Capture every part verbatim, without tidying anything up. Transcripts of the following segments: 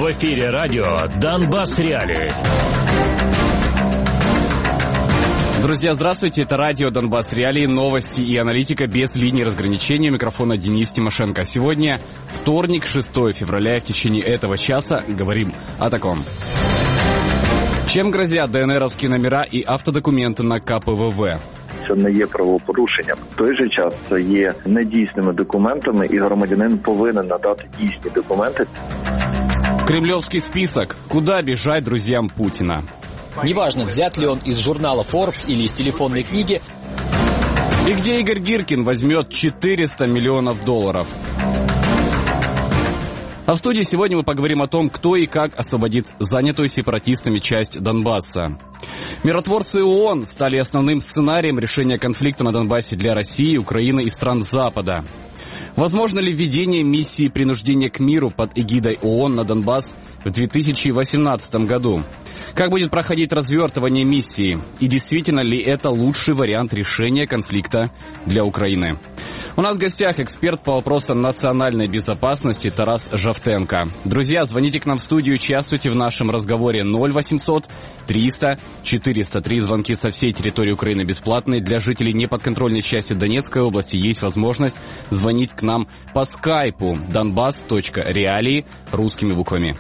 В эфире радио «Донбасс Реалии». Друзья, здравствуйте, это радио «Донбасс Реалии», новости и аналитика без линии разграничения. У микрофона Денис Тимошенко. Сегодня вторник, шестое февраля. В течение этого часа говорим о таком. Чем грозят ДНРовські номера і автодокументи на ка пе ве вэ? Це не є правопорушенням. В той же час це є недійсними документами, і громадянин повинен надати дійсні документи. Кремлевский список. Куда бежать друзьям Путина? Неважно, взят ли он из журнала Forbes или из телефонной книги. И где Игорь Гиркин возьмет четыреста миллионов долларов? А в студии сегодня мы поговорим о том, кто и как освободит занятую сепаратистами часть Донбасса. Миротворцы ООН стали основным сценарием решения конфликта на Донбассе для России, Украины и стран Запада. Возможно ли введение миссии принуждения к миру под эгидой ООН на Донбасс в две тысячи восемнадцатом году? Как будет проходить развертывание миссии? И действительно ли это лучший вариант решения конфликта для Украины? У нас в гостях эксперт по вопросам национальной безопасности Тарас Жовтенко. Друзья, звоните к нам в студию, участвуйте в нашем разговоре. Ноль восемьсот триста четыреста три. Звонки со всей территории Украины бесплатные. Для жителей неподконтрольной части Донецкой области есть возможность звонить к нам по скайпу донбасс точка реалии русскими буквами.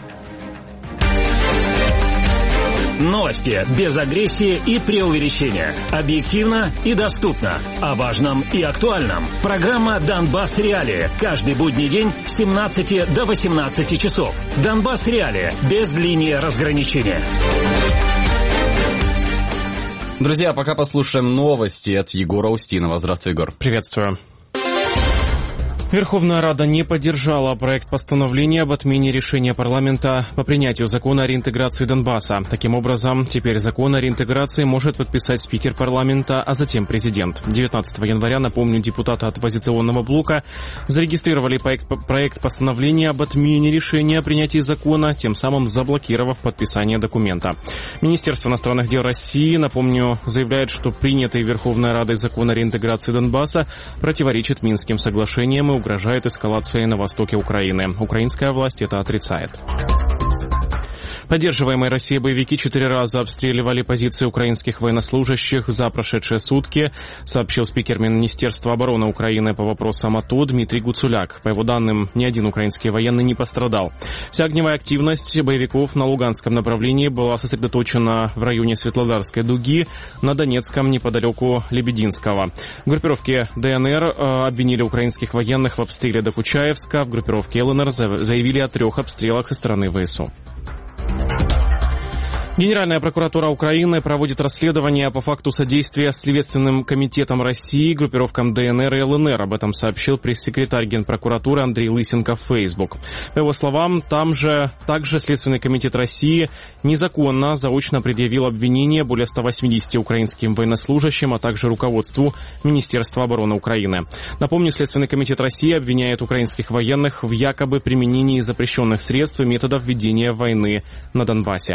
Новости без агрессии и преувеличения. Объективно и доступно. О важном и актуальном. Программа «Донбасс Реалии». Каждый будний день с семнадцати до восемнадцати часов. «Донбасс Реалии» без линии разграничения. Друзья, пока послушаем новости от Егора Устинова. Здравствуй, Егор. Приветствую. Верховная Рада не поддержала проект постановления об отмене решения парламента по принятию закона о реинтеграции Донбасса. Таким образом, теперь закон о реинтеграции может подписать спикер парламента, а затем президент. девятнадцатого января, напомню, депутаты от оппозиционного блока зарегистрировали проект, проект постановления об отмене решения о принятии закона, тем самым заблокировав подписание документа. Министерство иностранных дел России, напомню, заявляет, что принятый Верховной Радой закон о реинтеграции Донбасса противоречит Минским соглашениям и угрожает эскалацией на востоке Украины. Украинская власть это отрицает. Поддерживаемые Россией боевики четыре раза обстреливали позиции украинских военнослужащих за прошедшие сутки, сообщил спикер Министерства обороны Украины по вопросам АТО Дмитрий Гуцуляк. По его данным, ни один украинский военный не пострадал. Вся огневая активность боевиков на Луганском направлении была сосредоточена в районе Светлодарской дуги, на Донецком неподалеку Лебединского. В группировке ДНР обвинили украинских военных в обстреле Докучаевска, в группировке ЛНР заявили о трех обстрелах со стороны ВСУ. Генеральная прокуратура Украины проводит расследование по факту содействия Следственным комитетом России группировкам ДНР и ЛНР. Об этом сообщил пресс-секретарь Генпрокуратуры Андрей Лысенко в Facebook. По его словам, там же также Следственный комитет России незаконно заочно предъявил обвинение более ста восьмидесяти украинским военнослужащим, а также руководству Министерства обороны Украины. Напомню, Следственный комитет России обвиняет украинских военных в якобы применении запрещенных средств и методов ведения войны на Донбассе.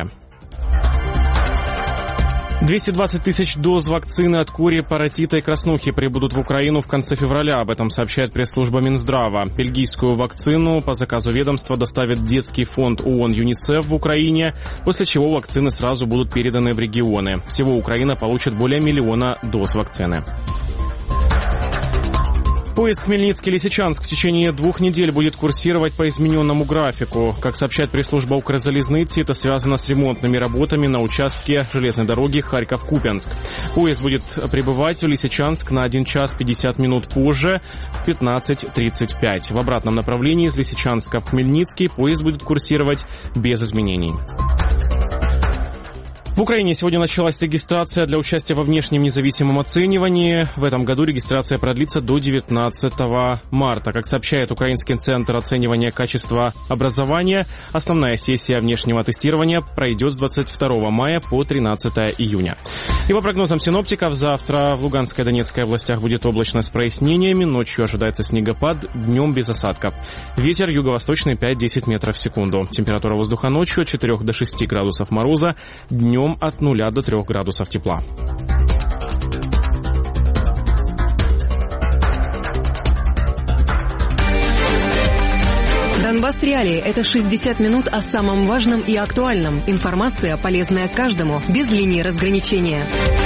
двести двадцать тысяч доз вакцины от кори, паротита и краснухи прибудут в Украину в конце февраля. Об этом сообщает пресс-служба Минздрава. Бельгийскую вакцину по заказу ведомства доставит детский фонд ООН ЮНИСЕФ в Украине, после чего вакцины сразу будут переданы в регионы. Всего Украина получит более миллиона доз вакцины. Поезд Хмельницкий-Лисичанск в течение двух недель будет курсировать по измененному графику. Как сообщает пресс-служба Укрзалезницы, это связано с ремонтными работами на участке железной дороги Харьков-Купянск. Поезд будет прибывать в Лисичанск на один час пятьдесят минут позже, в пятнадцать тридцать пять. В обратном направлении из Лисичанска в Хмельницкий поезд будет курсировать без изменений. В Украине сегодня началась регистрация для участия во внешнем независимом оценивании. В этом году регистрация продлится до девятнадцатого марта. Как сообщает Украинский центр оценивания качества образования, основная сессия внешнего тестирования пройдет с двадцать второго мая по тринадцатое июня. И по прогнозам синоптиков, завтра в Луганской и Донецкой областях будет облачно с прояснениями, ночью ожидается снегопад, днем без осадков. Ветер юго-восточный пять-десять метров в секунду. Температура воздуха ночью от четырёх до шести градусов мороза, днем от нуля до трёх градусов тепла. Донбасс Реалии – это шестьдесят минут о самом важном и актуальном. Информация, полезная каждому, без линии разграничения.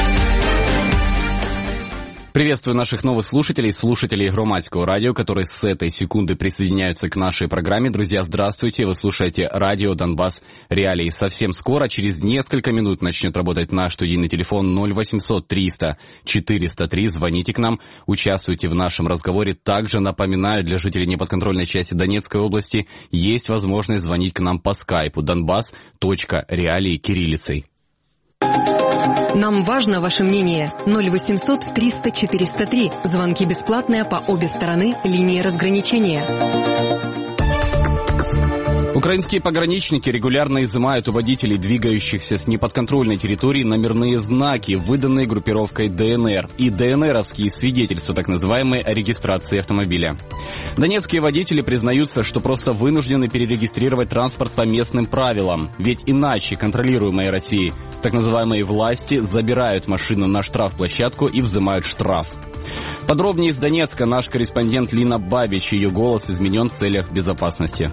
Приветствую наших новых слушателей, слушателей Громадского радио, которые с этой секунды присоединяются к нашей программе. Друзья, здравствуйте, вы слушаете радио Донбасс Реалии. Совсем скоро, через несколько минут, начнет работать наш студийный телефон ноль восемьсот триста четыреста три. Звоните к нам, участвуйте в нашем разговоре. Также напоминаю, для жителей неподконтрольной части Донецкой области есть возможность звонить к нам по скайпу донбасс точка реалии кириллицей. Нам важно ваше мнение. ноль восемьсот триста четыреста три. Звонки бесплатные по обе стороны линии разграничения. Украинские пограничники регулярно изымают у водителей, двигающихся с неподконтрольной территории, номерные знаки, выданные группировкой ДНР, и ДНРовские свидетельства, так называемые, о регистрации автомобиля. Донецкие водители признаются, что просто вынуждены перерегистрировать транспорт по местным правилам, ведь иначе контролируемые Россией так называемые власти забирают машину на штрафплощадку и взимают штраф. Подробнее из Донецка наш корреспондент Лина Бабич, ее голос изменен в целях безопасности.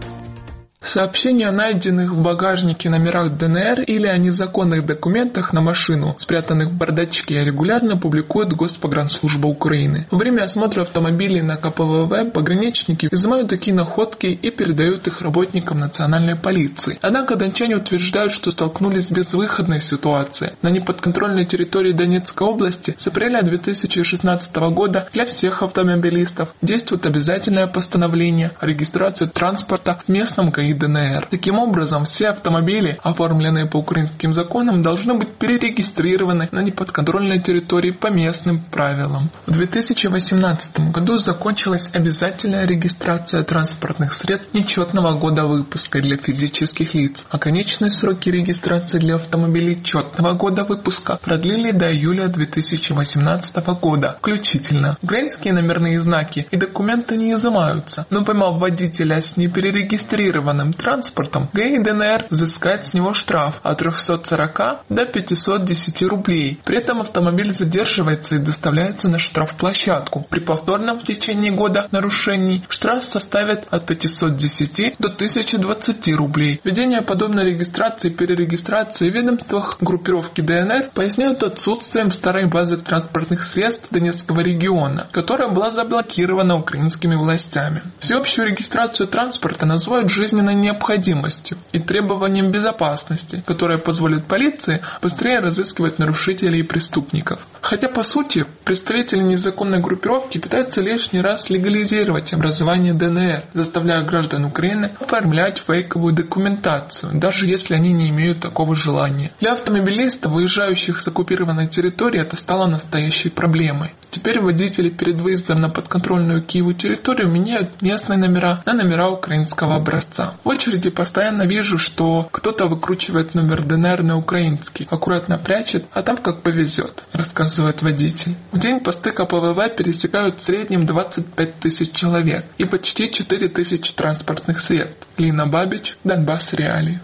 Сообщения о найденных в багажнике номерах ДНР или о незаконных документах на машину, спрятанных в бардачке, регулярно публикует Госпогранслужба Украины. Во время осмотра автомобилей на ка пэ вэ вэ пограничники изымают такие находки и передают их работникам национальной полиции. Однако дончане утверждают, что столкнулись с безвыходной ситуацией. На неподконтрольной территории Донецкой области с апреля две тысячи шестнадцатого года для всех автомобилистов действует обязательное постановление о регистрации транспорта в местном ка и ДНР. Таким образом, все автомобили, оформленные по украинским законам, должны быть перерегистрированы на неподконтрольной территории по местным правилам. В две тысячи восемнадцатом году закончилась обязательная регистрация транспортных средств нечетного года выпуска для физических лиц, а конечные сроки регистрации для автомобилей четного года выпуска продлили до июля две тысячи восемнадцатого года включительно. Украинские номерные знаки и документы не изымаются, но поймав водителя с неперерегистрированным транспортом, гэ и ДНР взыскает с него штраф от трехсот сорока до пятисот десяти рублей. При этом автомобиль задерживается и доставляется на штрафплощадку. При повторном в течение года нарушений штраф составит от пятисот десяти до тысячи двадцати рублей. Введение подобной регистрации и перерегистрации в ведомствах группировки ДНР поясняют отсутствием старой базы транспортных средств Донецкого региона, которая была заблокирована украинскими властями. Всеобщую регистрацию транспорта называют жизненной необходимостью и требованием безопасности, которое позволит полиции быстрее разыскивать нарушителей и преступников. Хотя, по сути, представители незаконной группировки пытаются лишний раз легализировать образование ДНР, заставляя граждан Украины оформлять фейковую документацию, даже если они не имеют такого желания. Для автомобилистов, выезжающих с оккупированной территории, это стало настоящей проблемой. Теперь водители перед выездом на подконтрольную Киеву территорию меняют местные номера на номера украинского образца. В очереди постоянно вижу, что кто-то выкручивает номер ДНР на украинский, аккуратно прячет, а там как повезет, рассказывает водитель. В день посты ка пэ вэ вэ пересекают в среднем двадцать пять тысяч человек и почти четыре тысячи транспортных средств. Лина Бабич, Донбасс Реалии.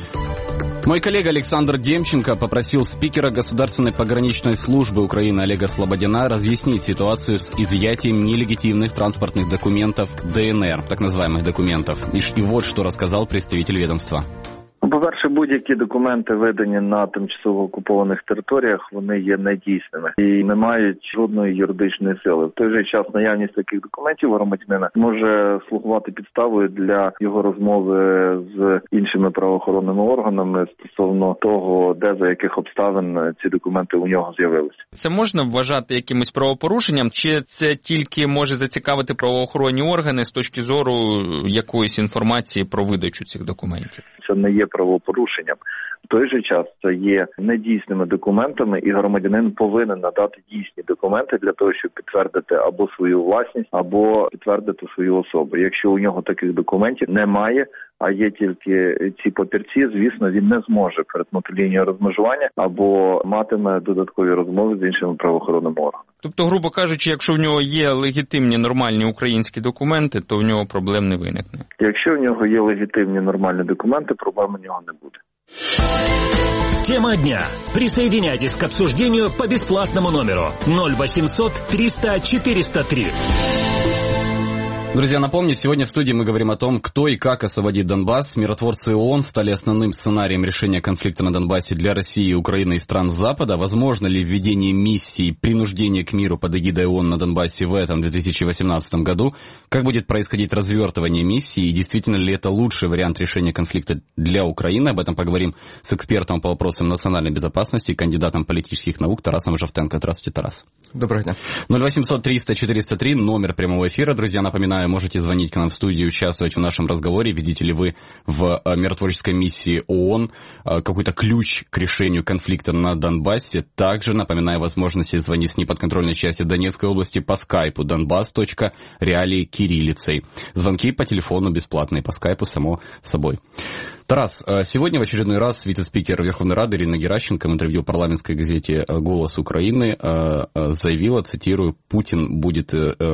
Мой коллега Александр Демченко попросил спикера Государственной пограничной службы Украины Олега Слободина разъяснить ситуацию с изъятием нелегитимных транспортных документов ДНР, так называемых документов. И, и вот что рассказал представитель ведомства. По-перше, будь-які документи, видані на тимчасово окупованих територіях, вони є недійсними і не мають жодної юридичної сили. В той же час наявність таких документів у громадянина може слугувати підставою для його розмови з іншими правоохоронними органами стосовно того, де за яких обставин ці документи у нього з'явилися. Це можна вважати якимось правопорушенням, чи це тільки може зацікавити правоохоронні органи з точки зору якоїсь інформації про видачу цих документів? Це не є правопорушенням. В той же час це є недійсними документами, і громадянин повинен надати дійсні документи для того, щоб підтвердити або свою власність, або підтвердити свою особу. Якщо у нього таких документів немає, а є тільки ці папірці, звісно, він не зможе перетнути лінію розмежування або матиме додаткові розмови з іншими правоохоронними органами. Тобто, грубо кажучи, якщо в нього є легітимні нормальні українські документи, то в нього проблем не виникне? Якщо в нього є легітимні нормальні документи, проблем у нього не буде. Тема дня. Присоединяйтесь к обсуждению по бесплатному номеру ноль восемьсот триста четыреста три. Друзья, напомню, сегодня в студии мы говорим о том, кто и как освободит Донбасс. Миротворцы ООН стали основным сценарием решения конфликта на Донбассе для России, Украины и стран Запада. Возможно ли введение миссии принуждения к миру под эгидой ООН на Донбассе в этом две тысячи восемнадцатом году? Как будет происходить развертывание миссии? И действительно ли это лучший вариант решения конфликта для Украины? Об этом поговорим с экспертом по вопросам национальной безопасности, кандидатом политических наук Тарасом Жовтенко. Здравствуйте, Тарас. Доброго дня. ноль восемьсот триста четыреста три, номер прямого эфира. Друзья, напоминаю, можете звонить к нам в студию, участвовать в нашем разговоре. Видите ли вы в миротворческой миссии ООН какой-то ключ к решению конфликта на Донбассе? Также напоминаю возможности звонить с неподконтрольной части Донецкой области по скайпу донбасс точка реалии кириллицей. Звонки по телефону бесплатные, по скайпу само собой. Тарас, сегодня в очередной раз вице-спикер Верховной Рады Ирина Геращенко в интервью в парламентской газете «Голос Украины» заявила, цитирую, «Путін буде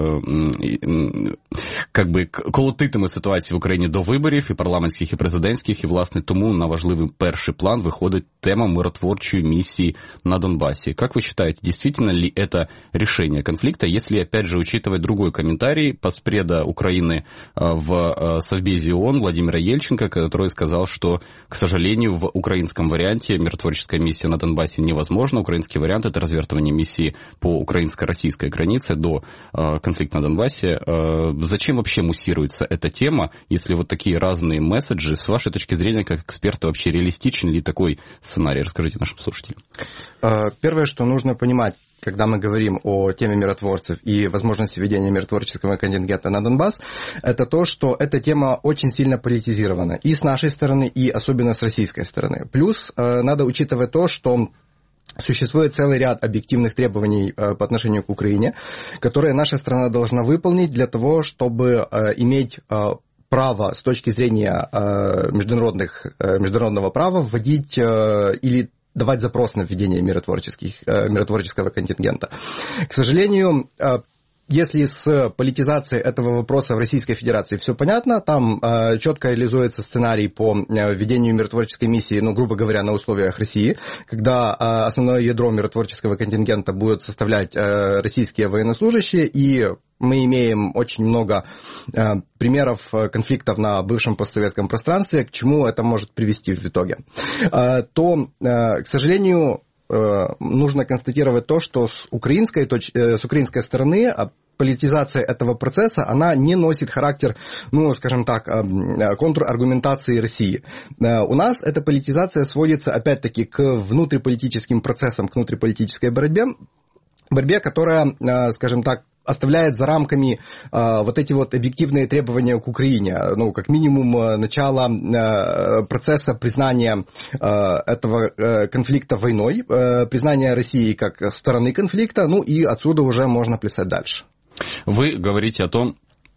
как би колотитиме ситуацію в Україні до виборів, і парламентських, і президентських, і, власне, тому на важливий перший план выходит тема миротворчей миссии на Донбассе. Как вы считаете, действительно ли это решение конфликта, если, опять же, учитывать другой комментарий постпреда Украины в Совбезе ООН Владимира Ельченко, который сказал, что, к сожалению, в украинском варианте миротворческая миссия на Донбассе невозможна. Украинский вариант — это развертывание миссии по украинско-российской границе до э, конфликта на Донбассе. Э, зачем вообще муссируется эта тема, если вот такие разные месседжи? С вашей точки зрения, как эксперта, вообще реалистичен ли такой сценарий? Расскажите нашим слушателям. Первое, что нужно понимать, когда мы говорим о теме миротворцев и возможности введения миротворческого контингента на Донбасс, это то, что эта тема очень сильно политизирована и с нашей стороны, и особенно с российской стороны. Плюс надо учитывать то, что существует целый ряд объективных требований по отношению к Украине, которые наша страна должна выполнить для того, чтобы иметь право с точки зрения международных, международного права вводить или давать запрос на введение миротворческих, миротворческого контингента. К сожалению, если с политизацией этого вопроса в Российской Федерации все понятно, там э, четко реализуется сценарий по э, введению миротворческой миссии, ну, грубо говоря, на условиях России, когда э, основное ядро миротворческого контингента будут составлять э, российские военнослужащие, и мы имеем очень много э, примеров конфликтов на бывшем постсоветском пространстве, к чему это может привести в итоге. Э, то, э, к сожалению, нужно констатировать то, что с украинской, с украинской стороны политизация этого процесса, она не носит характер, ну, скажем так, контраргументации России. У нас эта политизация сводится, опять-таки, к внутриполитическим процессам, к внутриполитической борьбе, борьбе, которая, скажем так, оставляет за рамками э, вот эти вот объективные требования к Украине. Ну, как минимум, э, начало э, процесса признания э, этого э, конфликта войной, э, признания России как стороны конфликта, ну и отсюда уже можно плясать дальше. Вы говорите о том,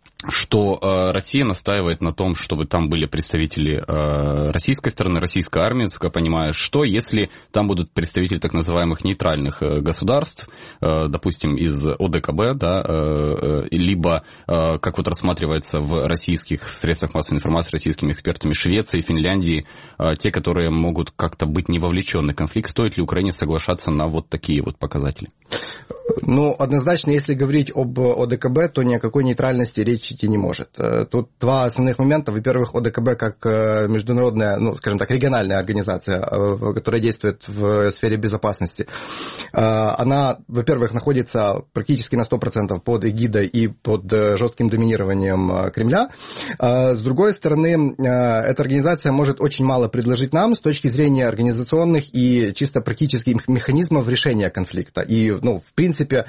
что э, Россия настаивает на том, чтобы там были представители э, российской стороны, российской армии, насколько я понимаю. Что, если там будут представители так называемых нейтральных э, государств, э, допустим, из ОДКБ, да, э, э, либо, э, как вот рассматривается в российских средствах массовой информации, российскими экспертами, Швеции, Финляндии, э, те, которые могут как-то быть не вовлечены в конфликт, стоит ли Украине соглашаться на вот такие вот показатели? Ну, однозначно, если говорить об ОДКБ, то ни о какой нейтральности речи идти не может. Тут два основных момента. Во-первых, ОДКБ как международная, ну, скажем так, региональная организация, которая действует в сфере безопасности, она, во-первых, находится практически на сто процентов под эгидой и под жестким доминированием Кремля. С другой стороны, эта организация может очень мало предложить нам с точки зрения организационных и чисто практических механизмов решения конфликта. И, ну, в принципе,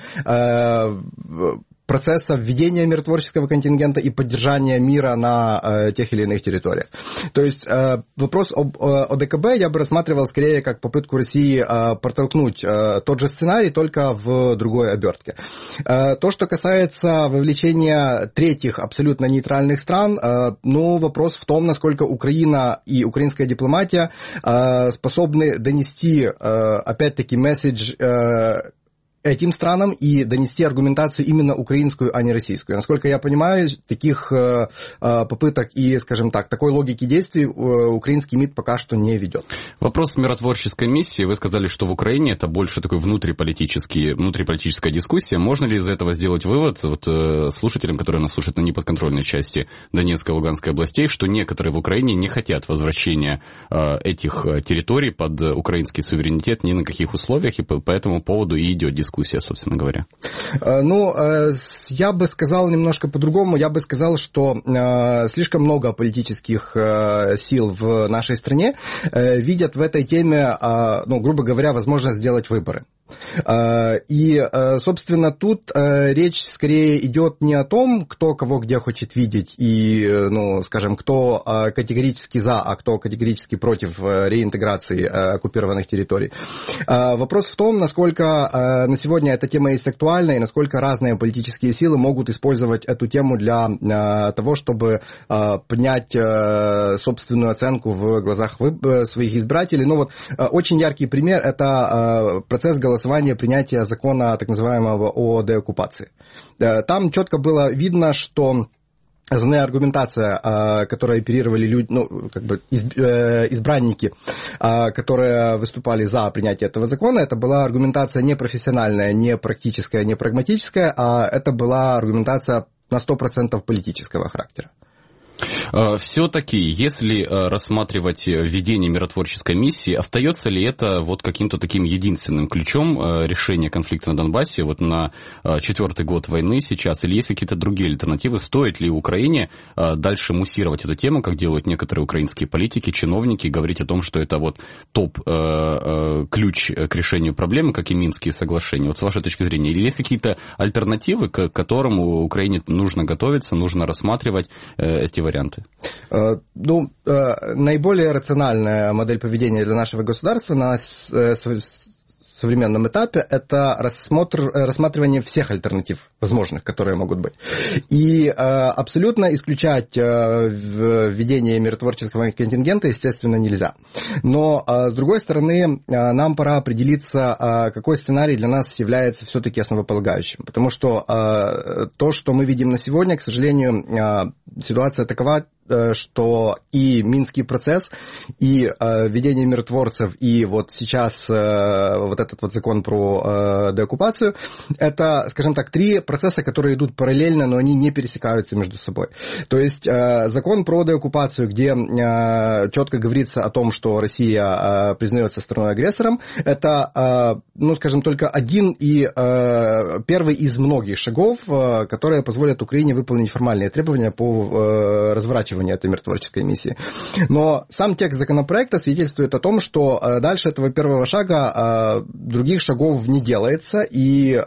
процесса введения миротворческого контингента и поддержания мира на э, тех или иных территориях. То есть э, вопрос об э, ОДКБ я бы рассматривал скорее как попытку России э, протолкнуть э, тот же сценарий, только в другой обертке. Э, то, что касается вовлечения третьих абсолютно нейтральных стран, э, ну, вопрос в том, насколько Украина и украинская дипломатия э, способны донести, э, опять-таки, месседж э, этим странам и донести аргументацию именно украинскую, а не российскую. Насколько я понимаю, таких э, попыток и, скажем так, такой логики действий украинский МИД пока что не ведет. Вопрос миротворческой миссии. Вы сказали, что в Украине это больше такой внутриполитический, внутриполитическая дискуссия. Можно ли из этого сделать вывод вот, э, слушателям, которые нас слушают на неподконтрольной части Донецкой и Луганской областей, что некоторые в Украине не хотят возвращения э, этих территорий под украинский суверенитет ни на каких условиях, и по, по этому поводу и идет дискуссия, собственно говоря? Ну, я бы сказал немножко по-другому. Я бы сказал, что слишком много политических сил в нашей стране видят в этой теме, ну, грубо говоря, возможность сделать выборы. И, собственно, тут речь скорее идет не о том, кто кого где хочет видеть и, ну, скажем, кто категорически за, а кто категорически против реинтеграции оккупированных территорий. Вопрос в том, насколько на сегодня эта тема есть актуальна и насколько разные политические силы могут использовать эту тему для того, чтобы поднять собственную оценку в глазах своих избирателей. Ну вот очень яркий пример – это процесс голосования голосования принятия закона так называемого о деоккупации. Там четко было видно, что основная аргументация, которой оперировали люди, ну, как бы избранники, которые выступали за принятие этого закона, это была аргументация не профессиональная, не практическая, не прагматическая, а это была аргументация на сто процентов политического характера. Все-таки, если рассматривать введение миротворческой миссии, остается ли это вот каким-то таким единственным ключом решения конфликта на Донбассе вот на четвертый год войны сейчас, или есть какие-то другие альтернативы? Стоит ли Украине дальше муссировать эту тему, как делают некоторые украинские политики, чиновники, говорить о том, что это вот топ-ключ к решению проблемы, как и Минские соглашения? Вот с вашей точки зрения, или есть какие-то альтернативы, к которым Украине нужно готовиться, нужно рассматривать эти варианты? Ну, наиболее рациональная модель поведения для нашего государства на современном этапе – это рассмотр, рассматривание всех альтернатив возможных, которые могут быть. И абсолютно исключать введение миротворческого контингента, естественно, нельзя. Но, с другой стороны, нам пора определиться, какой сценарий для нас является все-таки основополагающим. Потому что то, что мы видим на сегодня, к сожалению, ситуация такова, что и Минский процесс, и э, введение миротворцев, и вот сейчас э, вот этот вот закон про э, деоккупацию, это, скажем так, три процесса, которые идут параллельно, но они не пересекаются между собой. То есть э, закон про деоккупацию, где э, четко говорится о том, что Россия э, признается страной-агрессором, это, э, ну, скажем, только один и э, первый из многих шагов, э, которые позволят Украине выполнить формальные требования по э, разворачиванию этой миротворческой миссии. Но сам текст законопроекта свидетельствует о том, что дальше этого первого шага других шагов не делается, и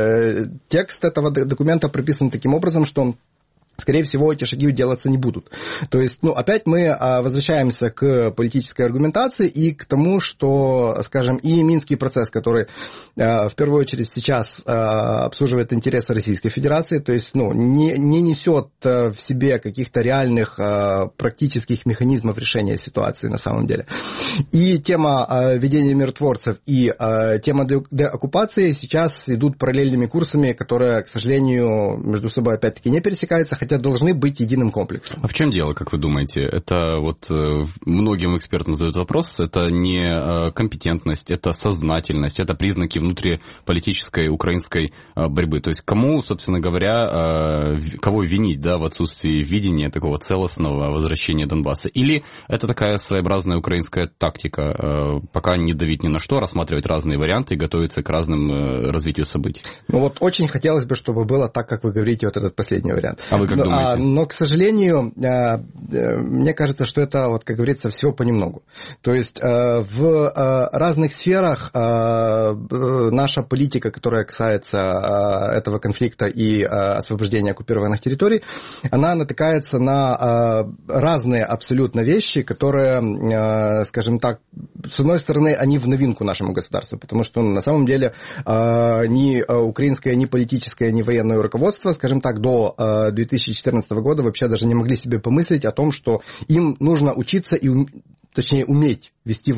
текст этого документа прописан таким образом, что скорее всего, эти шаги делаться не будут. То есть, ну, опять мы возвращаемся к политической аргументации и к тому, что, скажем, и Минский процесс, который в первую очередь сейчас обслуживает интересы Российской Федерации, то есть, ну, не, не несет в себе каких-то реальных практических механизмов решения ситуации на самом деле. И тема введения миротворцев, и тема деоккупации сейчас идут параллельными курсами, которые, к сожалению, между собой опять-таки не пересекаются, хотя должны быть единым комплексом. А в чем дело, как вы думаете? Это вот многим экспертам задают вопрос, это не компетентность, это сознательность, это признаки внутриполитической украинской борьбы. То есть кому, собственно говоря, кого винить, да, в отсутствии видения такого целостного возвращения Донбасса? Или это такая своеобразная украинская тактика, пока не давить ни на что, рассматривать разные варианты и готовиться к разным развитию событий? Ну вот очень хотелось бы, чтобы было так, как вы говорите, вот этот последний вариант. А вы как но, думаете? А, но, к сожалению, а, мне кажется, что это, вот, как говорится, всего понемногу. То есть а, в а, разных сферах а, наша политика, которая касается а, этого конфликта и а, освобождения оккупированных территорий, она натыкается на а, разные абсолютно вещи, которые, а, скажем так, с одной стороны, они в новинку нашему государству, потому что ну, на самом деле а, ни украинское, ни политическое, ни военное руководство, скажем так, до а, две тысячи четырнадцатого года вообще даже не могли себе помыслить о том, что им нужно учиться и, точнее, уметь вести войну.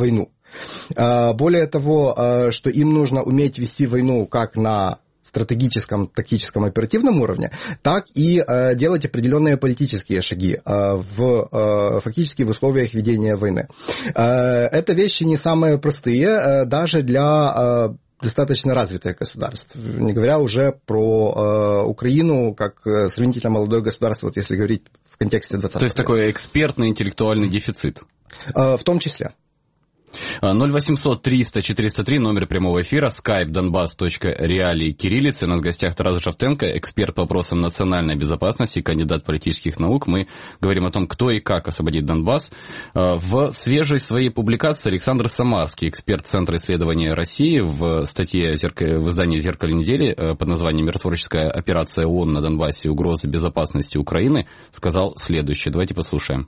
Более того, что им нужно уметь вести войну как на стратегическом, тактическом, оперативном уровне, так и э, делать определенные политические шаги э, в, э, фактически в условиях ведения войны. Э, это вещи не самые простые, э, даже для э, достаточно развитых государств, не говоря уже про э, Украину как сравнительно молодое государство, вот если говорить в контексте двадцатого века. То есть такой экспертный интеллектуальный дефицит? Э, в том числе. ноль восемьсот триста четыреста три, номер прямого эфира, skype donbass точка реалии кириллицы. У нас в гостях Тарас Жовтенко, эксперт по вопросам национальной безопасности, кандидат политических наук. Мы говорим о том, кто и как освободит Донбасс. В свежей своей публикации Александр Самарский, эксперт Центра исследования России, в статье в издании «Зеркало недели» под названием «Миротворческая операция ООН на Донбассе. Угрозы безопасности Украины», сказал следующее. Давайте послушаем.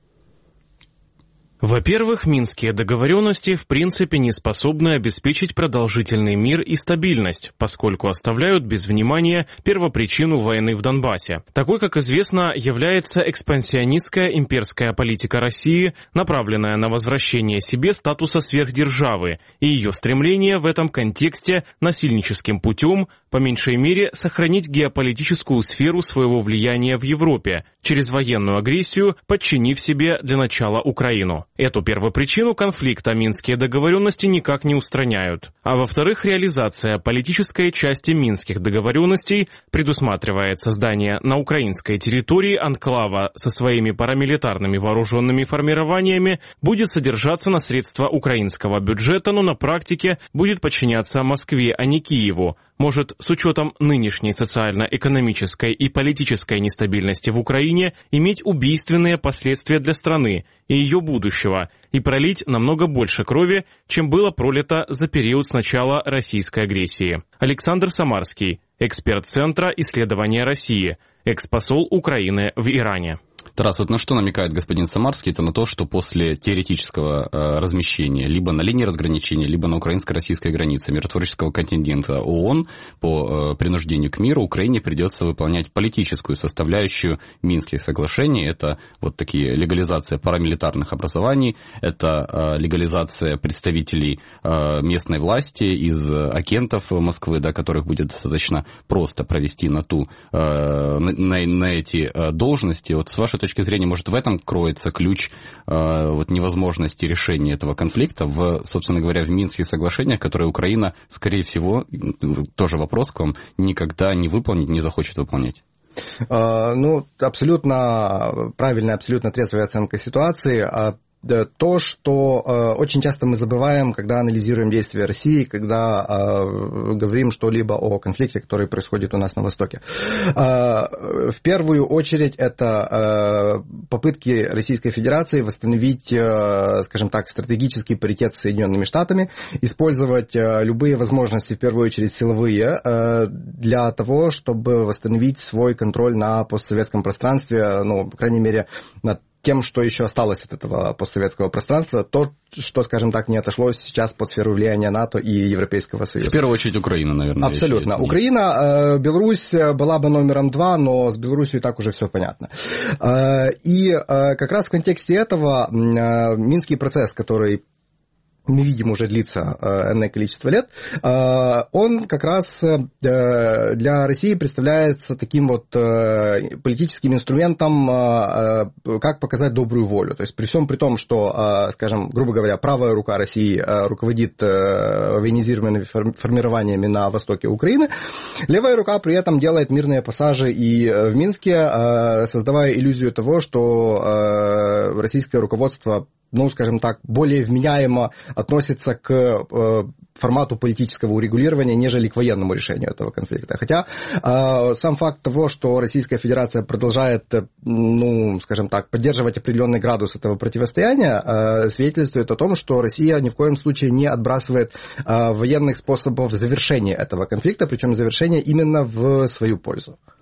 Во-первых, минские договоренности в принципе не способны обеспечить продолжительный мир и стабильность, поскольку оставляют без внимания первопричину войны в Донбассе. Такой, как известно, является экспансионистская имперская политика России, направленная на возвращение себе статуса сверхдержавы, и ее стремление в этом контексте насильническим путем, по меньшей мере, сохранить геополитическую сферу своего влияния в Европе, через военную агрессию подчинив себе для начала Украину. Эту первопричину конфликта минские договоренности никак не устраняют. А во-вторых, реализация политической части минских договоренностей предусматривает создание на украинской территории анклава со своими парамилитарными вооруженными формированиями, будет содержаться на средства украинского бюджета, но на практике будет подчиняться Москве, а не Киеву. Может, с учетом нынешней социально-экономической и политической нестабильности в Украине, иметь убийственные последствия для страны и ее будущего, и пролить намного больше крови, чем было пролито за период с начала российской агрессии. Александр Самарский, эксперт Центра исследования России, экс-посол Украины в Иране. Тарас, вот на что намекает господин Самарский, это на то, что после теоретического э, размещения либо на линии разграничения, либо на украинско-российской границе миротворческого контингента ООН по э, принуждению к миру Украине придется выполнять политическую составляющую Минских соглашений. Это вот такие легализация парамилитарных образований, это э, легализация представителей э, местной власти из агентов Москвы, да, которых будет достаточно просто провести на, ту, э, на, на, на эти э, должности. Вот с вашей точки зрения, может, в этом кроется ключ э, вот, невозможности решения этого конфликта в, собственно говоря, в Минских соглашениях, которые Украина, скорее всего, тоже вопрос к вам, никогда не выполнит, не захочет выполнять? Uh, ну, абсолютно правильная, абсолютно трезвая оценка ситуации. То, что э, очень часто мы забываем, когда анализируем действия России, когда э, говорим что-либо о конфликте, который происходит у нас на Востоке. Э, в первую очередь это э, попытки Российской Федерации восстановить, э, скажем так, стратегический паритет с Соединенными Штатами, использовать э, любые возможности, в первую очередь силовые, э, для того, чтобы восстановить свой контроль на постсоветском пространстве, ну, по крайней мере, над тем, что еще осталось от этого постсоветского пространства, то, что, скажем так, не отошло сейчас под сферу влияния НАТО и Европейского Союза. В первую очередь Украина, наверное. Абсолютно. Украина, Беларусь была бы номером два, но с Беларусью и так уже все понятно. И как раз в контексте этого Минский процесс, который мы видим, уже длится энное количество лет, он как раз для России представляется таким вот политическим инструментом, как показать добрую волю. То есть при всем при том, что, скажем, грубо говоря, правая рука России руководит военизированными формированиями на востоке Украины, левая рука при этом делает мирные пассажи и в Минске, создавая иллюзию того, что российское руководство, ну, скажем так, более вменяемо относится к э, формату политического урегулирования, нежели к военному решению этого конфликта. Хотя э, сам факт того, что Российская Федерация продолжает, ну, скажем так, поддерживать определенный градус этого противостояния, э, свидетельствует о том, что Россия ни в коем случае не отбрасывает э, военных способов завершения этого конфликта, причем завершения именно в свою пользу.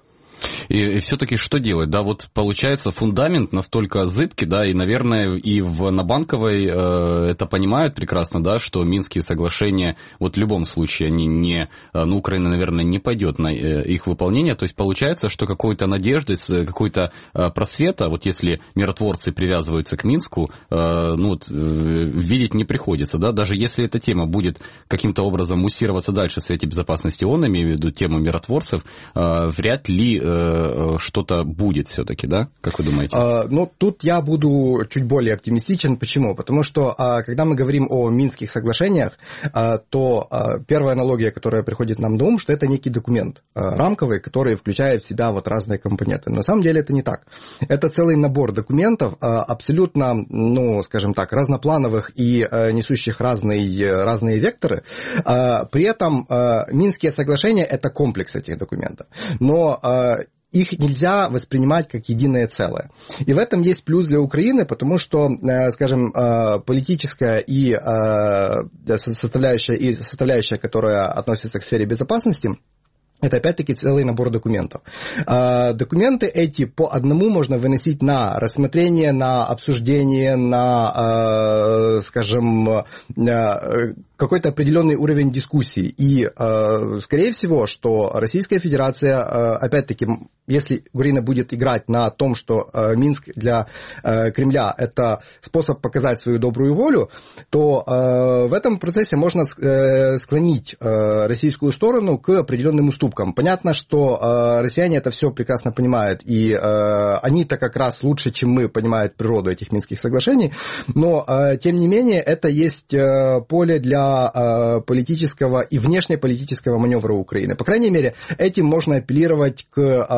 И, и все-таки что делать? Да, вот получается фундамент настолько зыбкий, да, и, наверное, и в, на Банковой э, это понимают прекрасно, да, что Минские соглашения, вот в любом случае, они не, ну, Украина, наверное, не пойдет на э, их выполнение, то есть получается, что какой-то надежды, какой-то э, просвета, вот если миротворцы привязываются к Минску, э, ну, вот, э, видеть не приходится, да, даже если эта тема будет каким-то образом муссироваться дальше в Совете Безопасности ООН, имею в виду тему миротворцев, э, вряд ли э, что-то будет все-таки, да, как вы думаете? Uh, ну, тут я буду чуть более оптимистичен. Почему? Потому что, uh, когда мы говорим о Минских соглашениях, uh, то uh, первая аналогия, которая приходит нам на ум, что это некий документ uh, рамковый, который включает в себя вот разные компоненты. На самом деле это не так. Это целый набор документов, uh, абсолютно, ну, скажем так, разноплановых и uh, несущих разные, разные векторы. Uh, при этом uh, Минские соглашения – это комплекс этих документов. Но uh, их нельзя воспринимать как единое целое. И в этом есть плюс для Украины, потому что, скажем, политическая и составляющая, и составляющая, которая относится к сфере безопасности, это опять-таки целый набор документов. Документы эти по одному можно выносить на рассмотрение, на обсуждение, на, скажем, какой-то определенный уровень дискуссии. И, скорее всего, что Российская Федерация, опять-таки, если Украина будет играть на том, что Минск для Кремля – это способ показать свою добрую волю, то в этом процессе можно склонить российскую сторону к определенным уступкам. Понятно, что россияне это все прекрасно понимают, и они-то как раз лучше, чем мы, понимают природу этих Минских соглашений, но, тем не менее, это есть поле для политического и внешнеполитического маневра Украины. По крайней мере, этим можно апеллировать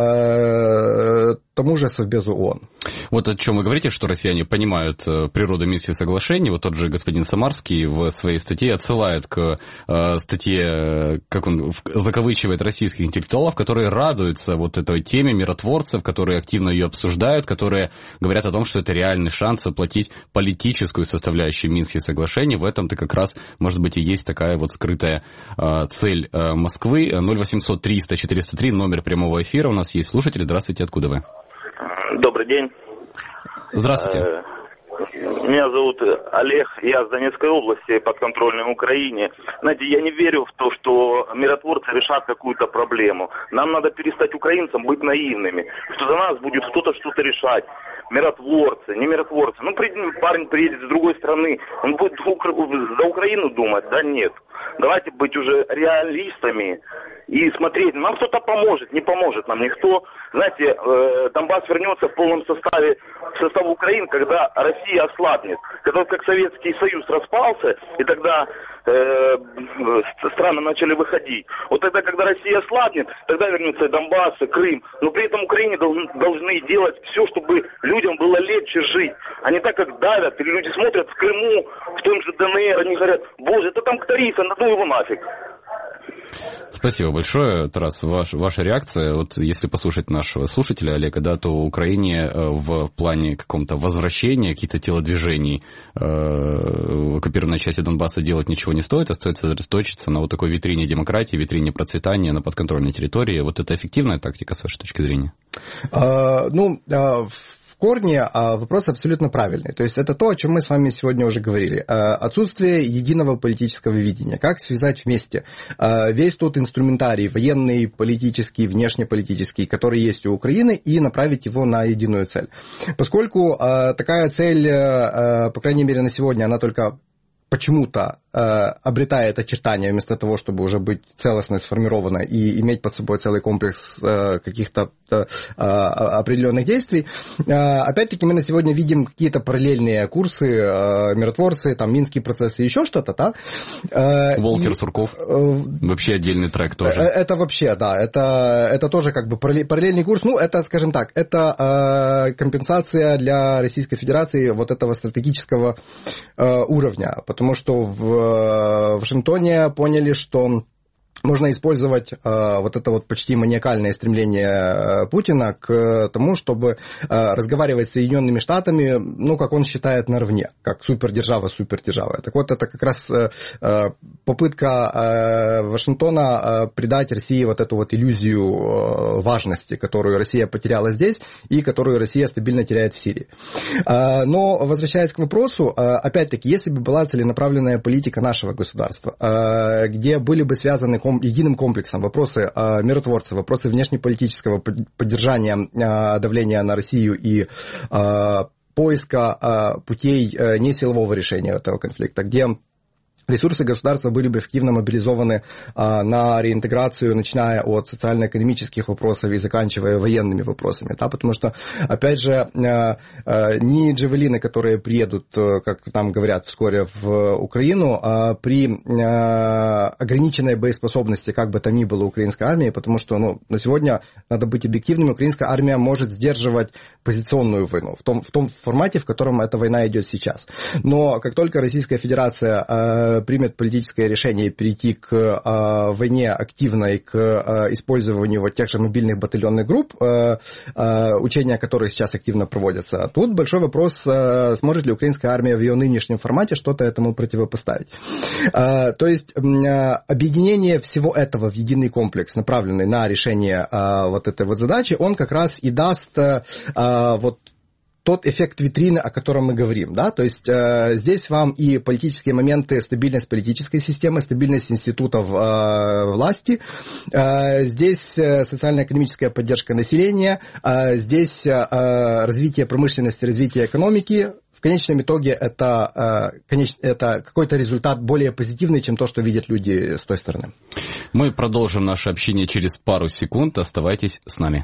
к тому же Совбезу ООН. Вот о чем вы говорите, что россияне понимают природу Минских соглашений. Вот тот же господин Самарский в своей статье отсылает к статье, как он закавычивает российских интеллектуалов, которые радуются вот этой теме миротворцев, которые активно ее обсуждают, которые говорят о том, что это реальный шанс воплотить политическую составляющую Минских соглашений. В этом-то как раз, может быть, и есть такая вот скрытая цель Москвы. ноль восемьсот триста четыреста три, номер прямого эфира. У нас есть слушатели. Здравствуйте, откуда вы? Добрый день. Здравствуйте. Меня зовут Олег, я с Донецкой области, подконтрольной Украине. Знаете, я не верю в то, что миротворцы решат какую-то проблему. Нам надо перестать украинцам быть наивными, что за нас будет кто-то что-то решать. Миротворцы, не миротворцы. Ну, парень приедет с другой страны, он будет за Украину думать, да нет. Давайте быть уже реалистами и смотреть, нам кто-то поможет, не поможет нам никто. Знаете, э, Донбасс вернется в полном составе, в состав Украины, когда Россия ослабнет. Когда как Советский Союз распался, и тогда э, страны начали выходить. Вот тогда, когда Россия ослабнет, тогда вернется и Донбасс, и Крым. Но при этом Украине должны, должны делать все, чтобы людям было легче жить. А не так, как давят, или люди смотрят в Крыму, в том же ДНР, они говорят, боже, это там Тарифа, ну его нафиг. Спасибо большое, Тарас. Ваш, ваша реакция, вот если послушать нашего слушателя Олега, да, то Украине в плане каком-то возвращения, каких-то телодвижений э, в оккупированной части Донбасса делать ничего не стоит, остается сосредоточиться на вот такой витрине демократии, витрине процветания на подконтрольной территории. Вот это эффективная тактика, с вашей точки зрения? А, ну, а, в корне вопрос абсолютно правильный. То есть это то, о чем мы с вами сегодня уже говорили. Отсутствие единого политического видения. Как связать вместе весь тот инструментарий, военный, политический, внешнеполитический, который есть у Украины, и направить его на единую цель. Поскольку такая цель, по крайней мере на сегодня, она только почему-то э, обретает очертания вместо того, чтобы уже быть целостно сформирована и иметь под собой целый комплекс э, каких-то э, определенных действий. Э, опять-таки мы на сегодня видим какие-то параллельные курсы, э, миротворцы, там, Минские процессы, еще что-то, да? Э, Волкер, и, Сурков, э, вообще отдельный трек тоже. Это вообще, да, это, это тоже как бы параллельный курс. Ну, это, скажем так, это э, компенсация для Российской Федерации вот этого стратегического э, уровня, потому что в Вашингтоне поняли, что можно использовать э, вот это вот почти маниакальное стремление э, Путина к тому, чтобы э, разговаривать с Соединенными Штатами, ну, как он считает, наравне, как супердержава супердержава. Так вот, это как раз э, попытка э, Вашингтона э, придать России вот эту вот иллюзию э, важности, которую Россия потеряла здесь и которую Россия стабильно теряет в Сирии. Э, но, возвращаясь к вопросу, э, опять-таки, если бы была целенаправленная политика нашего государства, э, где были бы связаны ком- единым комплексом вопросы э, миротворцев, вопросы внешнеполитического поддержания э, давления на Россию и э, поиска э, путей э, несилового решения этого конфликта, где ресурсы государства были бы эффективно мобилизованы а, на реинтеграцию, начиная от социально-экономических вопросов и заканчивая военными вопросами. Да, потому что, опять же, а, а, ни джавелины, которые приедут, как там говорят вскоре, в Украину, а, при а, ограниченной боеспособности, как бы там ни было, украинской армии, потому что ну, на сегодня, надо быть объективным, украинская армия может сдерживать позиционную войну в том, в том формате, в котором эта война идет сейчас. Но как только Российская Федерация а, примет политическое решение перейти к э, войне активной, к э, использованию вот тех же мобильных батальонных групп, э, э, учения которых сейчас активно проводятся. Тут большой вопрос, э, сможет ли украинская армия в ее нынешнем формате что-то этому противопоставить. Э, то есть э, объединение всего этого в единый комплекс, направленный на решение э, вот этой вот задачи, он как раз и даст э, вот тот эффект витрины, о котором мы говорим, да, то есть э, здесь вам и политические моменты, стабильность политической системы, стабильность институтов э, власти, э, здесь э, социально-экономическая поддержка населения, э, здесь э, развитие промышленности, развитие экономики. В конечном итоге это, э, конеч... это какой-то результат более позитивный, чем то, что видят люди с той стороны. Мы продолжим наше общение через пару секунд. Оставайтесь с нами.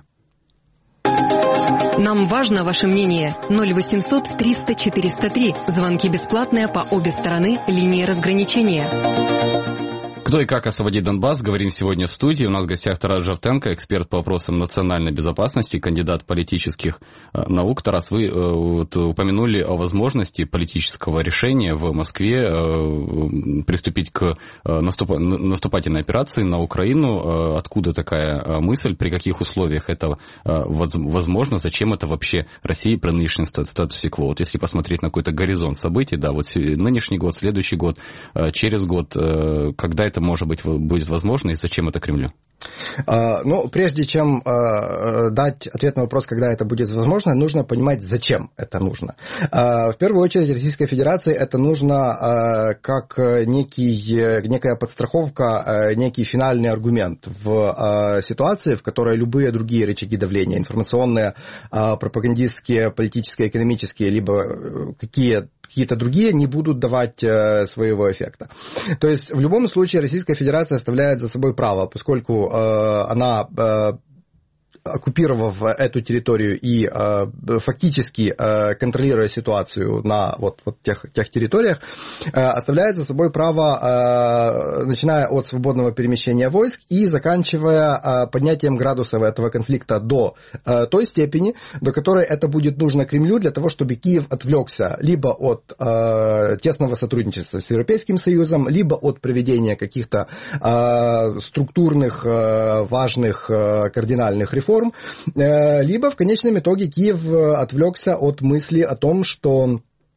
Нам важно ваше мнение. ноль восемьсот триста четыреста три. Звонки бесплатные по обе стороны линии разграничения. Кто и как освободит Донбасс, говорим сегодня в студии. У нас в гостях Тарас Жовтенко, эксперт по вопросам национальной безопасности, кандидат политических наук. Тарас, вы вот, упомянули о возможности политического решения в Москве э, приступить к наступ... наступательной операции на Украину. Откуда такая мысль, при каких условиях это возможно, зачем это вообще России при нынешнем статусе-кво? Вот если посмотреть на какой-то горизонт событий, да, вот нынешний год, следующий год, через год, когда это может быть будет возможно и зачем это Кремлю? Ну, прежде чем э, дать ответ на вопрос, когда это будет возможно, нужно понимать, зачем это нужно. Э, в первую очередь, Российской Федерации это нужно э, как некий, некая подстраховка, э, некий финальный аргумент в э, ситуации, в которой любые другие рычаги давления, информационные, э, пропагандистские, политические, экономические, либо какие какие-то другие не будут давать э, своего эффекта. То есть в любом случае Российская Федерация оставляет за собой право, поскольку э, она, э, оккупировав эту территорию и э, фактически э, контролируя ситуацию на вот, вот тех, тех территориях, э, оставляет за собой право, э, начиная от свободного перемещения войск и заканчивая э, поднятием градусов этого конфликта до э, той степени, до которой это будет нужно Кремлю для того, чтобы Киев отвлекся либо от э, тесного сотрудничества с Европейским Союзом, либо от проведения каких-то э, структурных, э, важных, э, кардинальных реформ, либо в конечном итоге Киев отвлекся от мысли о том, что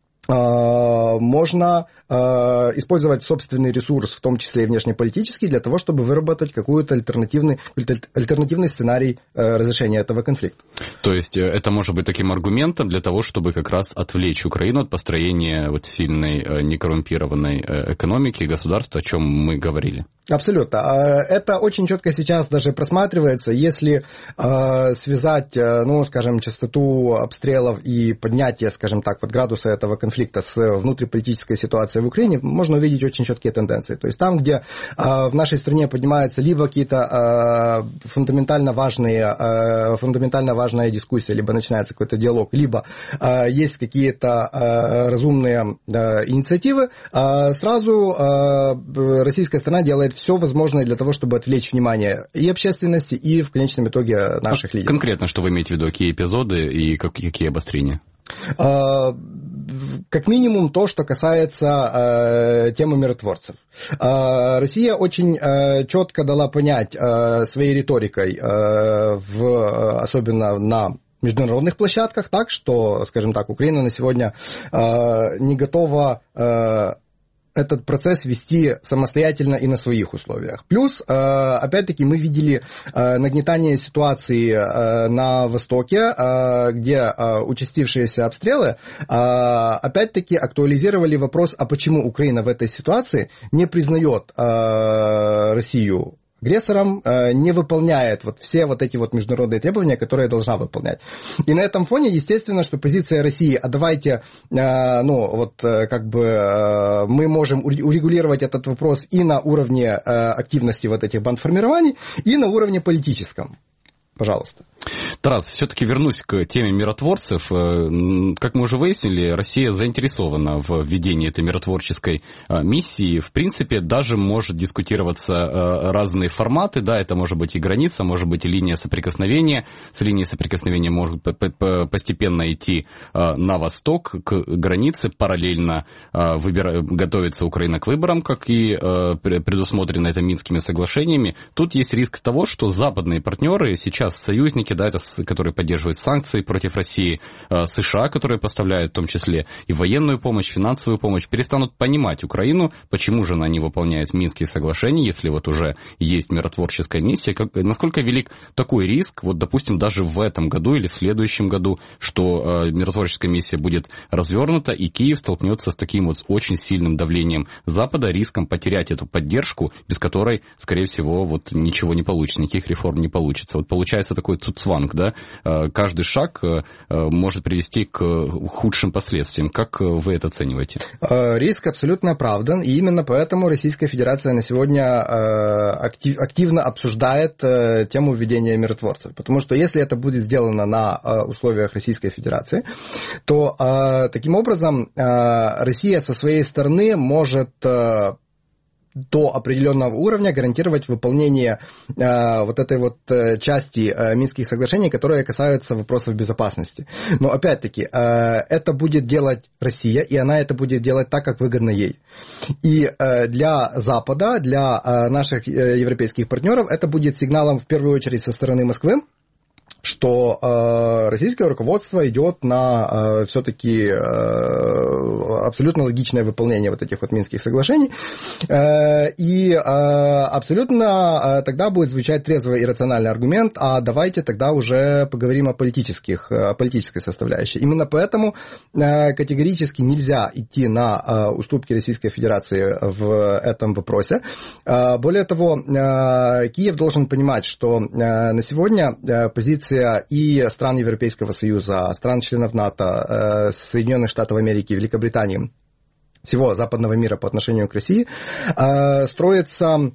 можно использовать собственный ресурс, в том числе и внешнеполитический, для того, чтобы выработать какой-то альтернативный, альтернативный сценарий разрешения этого конфликта. То есть это может быть таким аргументом для того, чтобы как раз отвлечь Украину от построения вот сильной, некоррумпированной экономики и государства, о чем мы говорили? Абсолютно. Это очень четко сейчас даже просматривается, если связать, ну, скажем, частоту обстрелов и поднятие, скажем так, вот градуса этого конфликта с внутриполитической ситуацией в Украине, можно увидеть очень четкие тенденции. То есть там, где в нашей стране поднимаются либо какие-то фундаментально важные, фундаментально важная дискуссия, либо начинается какой-то диалог, либо есть какие-то разумные инициативы, сразу российская страна делает все возможное для того, чтобы отвлечь внимание и общественности, и в конечном итоге наших лидеров. Конкретно, что вы имеете в виду, какие эпизоды и какие обострения? Как минимум то, что касается э, темы миротворцев. Э, Россия очень э, четко дала понять э, своей риторикой, э, в, особенно на международных площадках, так что, скажем так, Украина на сегодня э, не готова э, этот процесс вести самостоятельно и на своих условиях. Плюс, опять-таки, мы видели нагнетание ситуации на Востоке, где участившиеся обстрелы, опять-таки, актуализировали вопрос, а почему Украина в этой ситуации не признает Россию агрессором, не выполняет вот все вот эти вот международные требования, которые должна выполнять. И на этом фоне, естественно, что позиция России, а давайте, ну, вот, как бы, мы можем урегулировать этот вопрос и на уровне активности вот этих бандформирований, и на уровне политическом. Пожалуйста. Тарас, все-таки вернусь к теме миротворцев. Как мы уже выяснили, Россия заинтересована в введении этой миротворческой миссии. В принципе, даже может дискутироваться разные форматы. Да, это может быть и граница, может быть и линия соприкосновения. С линией соприкосновения может постепенно идти на восток, к границе. Параллельно выбира... готовится Украина к выборам, как и предусмотрено это Минскими соглашениями. Тут есть риск того, что западные партнеры, сейчас союзники, да, это, которые поддерживают санкции против России, США, которые поставляют в том числе и военную помощь, финансовую помощь, перестанут понимать Украину, почему же она не выполняет Минские соглашения, если вот уже есть миротворческая миссия. Как, насколько велик такой риск, вот, допустим, даже в этом году или в следующем году, что э, миротворческая миссия будет развернута, и Киев столкнется с таким вот очень сильным давлением Запада, риском потерять эту поддержку, без которой, скорее всего, вот ничего не получится, никаких реформ не получится. Вот получается такой цуцванг, да, каждый шаг может привести к худшим последствиям. Как вы это оцениваете? Риск абсолютно оправдан, и именно поэтому Российская Федерация на сегодня активно обсуждает тему введения миротворцев. Потому что если это будет сделано на условиях Российской Федерации, то таким образом Россия со своей стороны может до определенного уровня гарантировать выполнение э, вот этой вот э, части э, Минских соглашений, которые касаются вопросов безопасности. Но опять-таки, э, это будет делать Россия, и она это будет делать так, как выгодно ей. И э, для Запада, для э, наших э, европейских партнеров, это будет сигналом в первую очередь со стороны Москвы, что э, российское руководство идет на э, все-таки э, абсолютно логичное выполнение вот этих вот Минских соглашений, э, и э, абсолютно э, тогда будет звучать трезвый и рациональный аргумент, а давайте тогда уже поговорим о политических, о политической составляющей. Именно поэтому э, категорически нельзя идти на э, уступки Российской Федерации в этом вопросе. Э, более того, э, Киев должен понимать, что э, на сегодня э, позиция и стран Европейского Союза, стран-членов НАТО, Соединенных Штатов Америки, Великобритании, всего западного мира по отношению к России, строится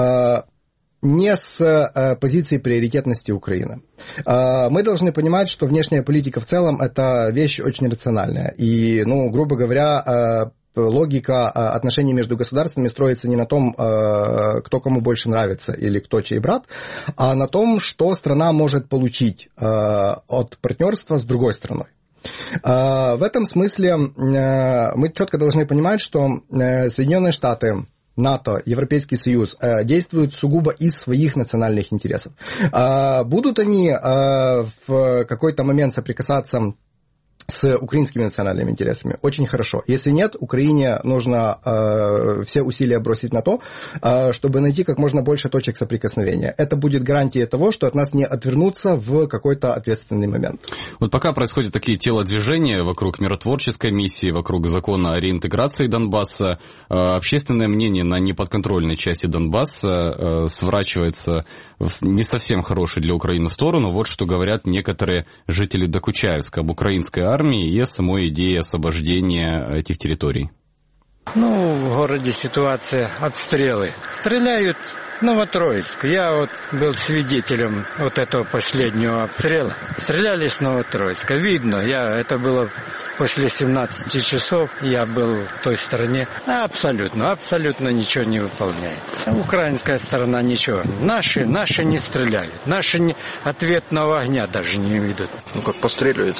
не с позиции приоритетности Украины. Мы должны понимать, что внешняя политика в целом – это вещь очень рациональная. И, ну, грубо говоря, логика отношений между государствами строится не на том, кто кому больше нравится или кто чей брат, а на том, что страна может получить от партнерства с другой страной. В этом смысле мы четко должны понимать, что Соединенные Штаты, НАТО, Европейский Союз действуют сугубо из своих национальных интересов. Будут они в какой-то момент соприкасаться с украинскими национальными интересами? Очень хорошо. Если нет, Украине нужно э, все усилия бросить на то, э, чтобы найти как можно больше точек соприкосновения. Это будет гарантией того, что от нас не отвернутся в какой-то ответственный момент. Вот пока происходят такие телодвижения вокруг миротворческой миссии, вокруг закона о реинтеграции Донбасса, э, общественное мнение на неподконтрольной части Донбасса э, сворачивается в не совсем хорошую для Украины сторону. Вот что говорят некоторые жители Докучаевска об украинской армии и о самой идее освобождения этих территорий. Ну, в городе ситуация, обстрелы. Стреляют в Новотроицк. Я вот был свидетелем вот этого последнего обстрела. Стреляли с Новотроицка. Видно, я, это было после семнадцати часов, я был в той стороне. Абсолютно, абсолютно ничего не выполняет. Украинская сторона ничего. Наши, наши не стреляют. Наши не, ответного огня даже не ведут. Ну, как постреливают,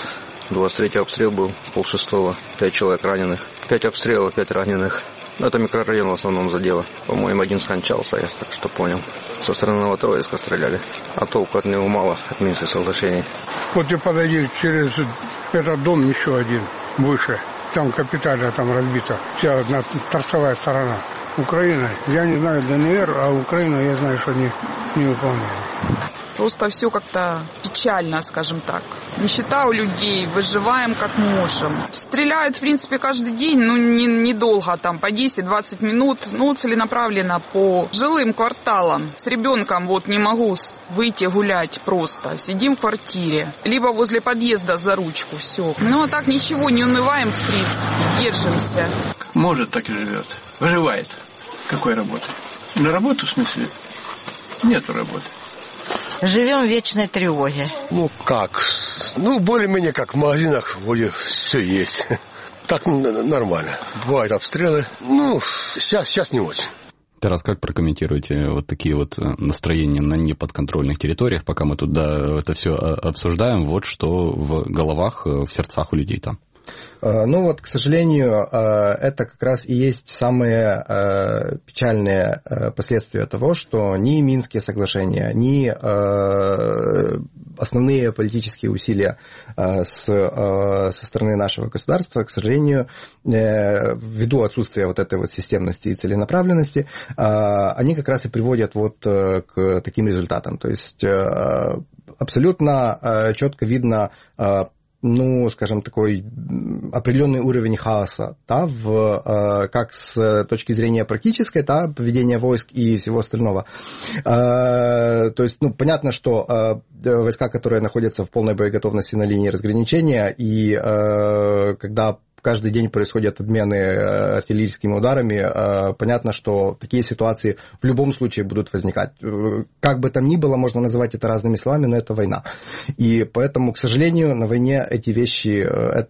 двадцать третий обстрел был, полшестого, пять человек раненых. Пять обстрелов, пять раненых. Это микрорайон в основном задело. По-моему, один скончался, я так что понял. Со стороны Новотроицка стреляли. А толку от него мало, от Минских соглашений. Вот и подойди через этот дом еще один, выше. Там капитально там разбита вся одна торцевая сторона. Украина, я не знаю ДНР, а Украина, я знаю, что не, не выполняет. Просто все как-то печально, скажем так. Нищета у людей, выживаем как можем. Стреляют, в принципе, каждый день, ну, недолго, не там, по десять-двадцать минут, ну, целенаправленно по жилым кварталам. С ребенком вот не могу выйти гулять просто. Сидим в квартире, либо возле подъезда за ручку, все. Ну, а так ничего, не унываем, в принципе, держимся. Может, так и живет. Выживает. Какой работы? На работу, в смысле? Нету работы. Живем в вечной тревоге. Ну как? Ну, более-менее как в магазинах вроде все есть. Так нормально. Бывают обстрелы. Ну, сейчас, сейчас не очень. Тарас, как прокомментируете вот такие вот настроения на неподконтрольных территориях, пока мы тут да, это все обсуждаем, вот что в головах, в сердцах у людей там? Ну вот, к сожалению, это как раз и есть самые печальные последствия того, что ни Минские соглашения, ни основные политические усилия со стороны нашего государства, к сожалению, ввиду отсутствия вот этой вот системности и целенаправленности, они как раз и приводят вот к таким результатам. То есть абсолютно четко видно, ну, скажем, такой определенный уровень хаоса, да, в, как с точки зрения практической, да, поведения войск и всего остального. То есть, ну, понятно, что войска, которые находятся в полной боеготовности на линии разграничения, и когда каждый день происходят обмены артиллерийскими ударами, понятно, что такие ситуации в любом случае будут возникать. Как бы там ни было, можно называть это разными словами, но это война. И поэтому, к сожалению, на войне эти вещи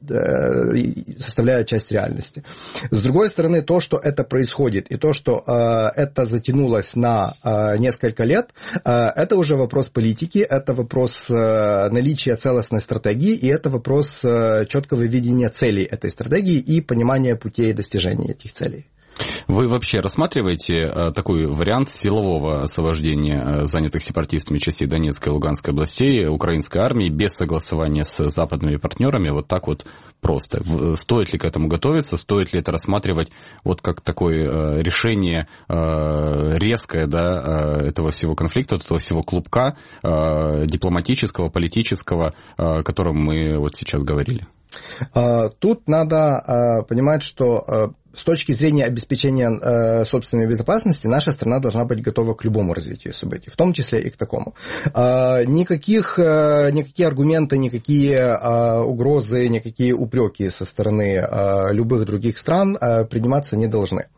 составляют часть реальности. С другой стороны, то, что это происходит, и то, что это затянулось на несколько лет, это уже вопрос политики, это вопрос наличия целостной стратегии, и это вопрос четкого видения целей этой стратегии и понимания путей достижения этих целей. Вы вообще рассматриваете такой вариант силового освобождения занятых сепаратистами частей Донецкой и Луганской областей украинской армии без согласования с западными партнерами, вот так вот просто? Стоит ли к этому готовиться? Стоит ли это рассматривать вот как такое решение резкое, да, этого всего конфликта, этого всего клубка дипломатического, политического, о котором мы вот сейчас говорили? Тут надо понимать, что с точки зрения обеспечения собственной безопасности наша страна должна быть готова к любому развитию событий, в том числе и к такому. Никаких, никакие аргументы, никакие угрозы, никакие упреки со стороны любых других стран приниматься не должны.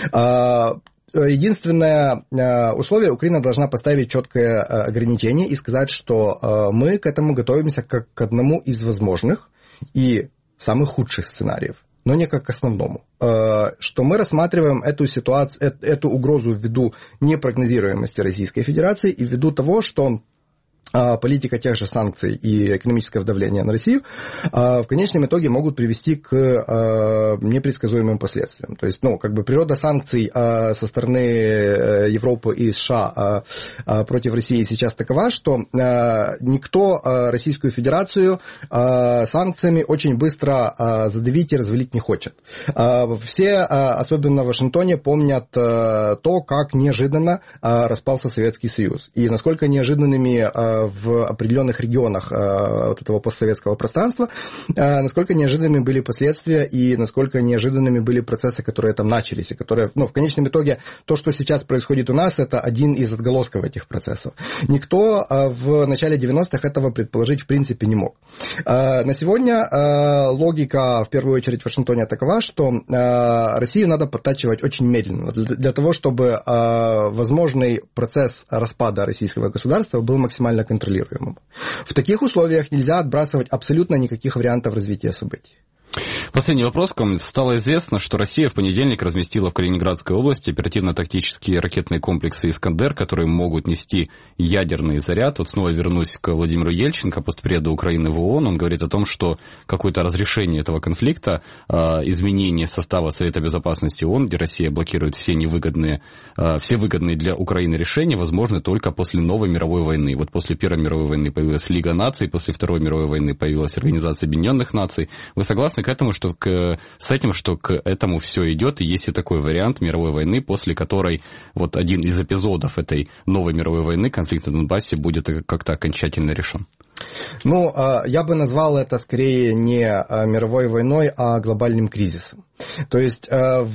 Единственное условие, Украина должна поставить четкое ограничение и сказать, что мы к этому готовимся как к одному из возможных и самых худших сценариев, но не как к основному. Что мы рассматриваем эту ситуацию, эту угрозу ввиду непрогнозируемости Российской Федерации и ввиду того, что политика тех же санкций и экономического давления на Россию в конечном итоге могут привести к непредсказуемым последствиям. То есть, ну, как бы природа санкций со стороны Европы и США против России сейчас такова, что никто Российскую Федерацию санкциями очень быстро задавить и развалить не хочет. Все, особенно в Вашингтоне, помнят то, как неожиданно распался Советский Союз и насколько неожиданными в определенных регионах вот этого постсоветского пространства, насколько неожиданными были последствия и насколько неожиданными были процессы, которые там начались, и которые, ну, в конечном итоге, то, что сейчас происходит у нас, это один из отголосков этих процессов. Никто в начале девяностых этого предположить в принципе не мог. На сегодня логика, в первую очередь, в Вашингтоне такова, что Россию надо подтачивать очень медленно, для того, чтобы возможный процесс распада российского государства был максимально контролируемым. В таких условиях нельзя отбрасывать абсолютно никаких вариантов развития событий. Последний вопрос к вам. Стало известно, что Россия в понедельник разместила в Калининградской области оперативно-тактические ракетные комплексы «Искандер», которые могут нести ядерный заряд. Вот снова вернусь к Владимиру Ельченко, постпреду Украины в ООН. Он говорит о том, что какое-то разрешение этого конфликта, изменение состава Совета Безопасности ООН, где Россия блокирует все невыгодные, все выгодные для Украины решения, возможны только после новой мировой войны. Вот после Первой мировой войны появилась Лига наций, после Второй мировой войны появилась Организация Объединенных Наций. Вы согласны к этому, что к, с этим, что к этому все идет, и есть и такой вариант мировой войны, после которой вот один из эпизодов этой новой мировой войны, конфликт на Донбассе, будет как-то окончательно решен? Ну, я бы назвал это скорее не мировой войной, а глобальным кризисом. То есть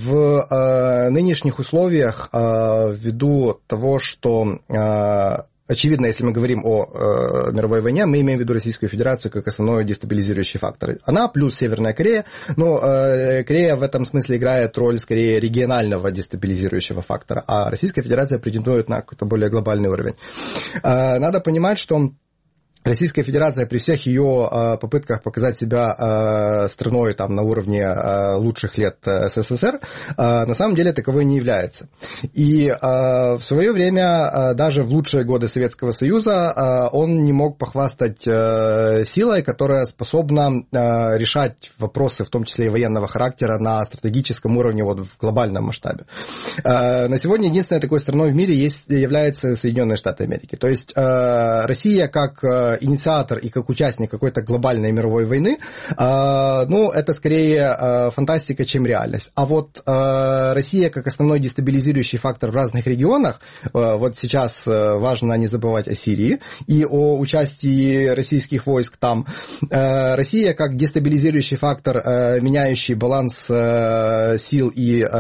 в нынешних условиях, ввиду того, что... Очевидно, если мы говорим о э, мировой войне, мы имеем в виду Российскую Федерацию как основной дестабилизирующий фактор. Она плюс Северная Корея, но э, Корея в этом смысле играет роль скорее регионального дестабилизирующего фактора, а Российская Федерация претендует на какой-то более глобальный уровень. Э, надо понимать, что Российская Федерация при всех ее э, попытках показать себя э, страной там, на уровне э, лучших лет СССР, э, на самом деле таковой не является. И э, в свое время, э, даже в лучшие годы Советского Союза, э, он не мог похвастать э, силой, которая способна э, решать вопросы, в том числе и военного характера, на стратегическом уровне, вот, в глобальном масштабе. Э, на сегодня единственной такой страной в мире есть, является Соединенные Штаты Америки. То есть э, Россия как инициатор и как участник какой-то глобальной мировой войны, э, ну, это скорее э, фантастика, чем реальность. А вот э, Россия как основной дестабилизирующий фактор в разных регионах, э, вот сейчас э, важно не забывать о Сирии и о участии российских войск там. Э, Россия как дестабилизирующий фактор, э, меняющий баланс э, сил и, э,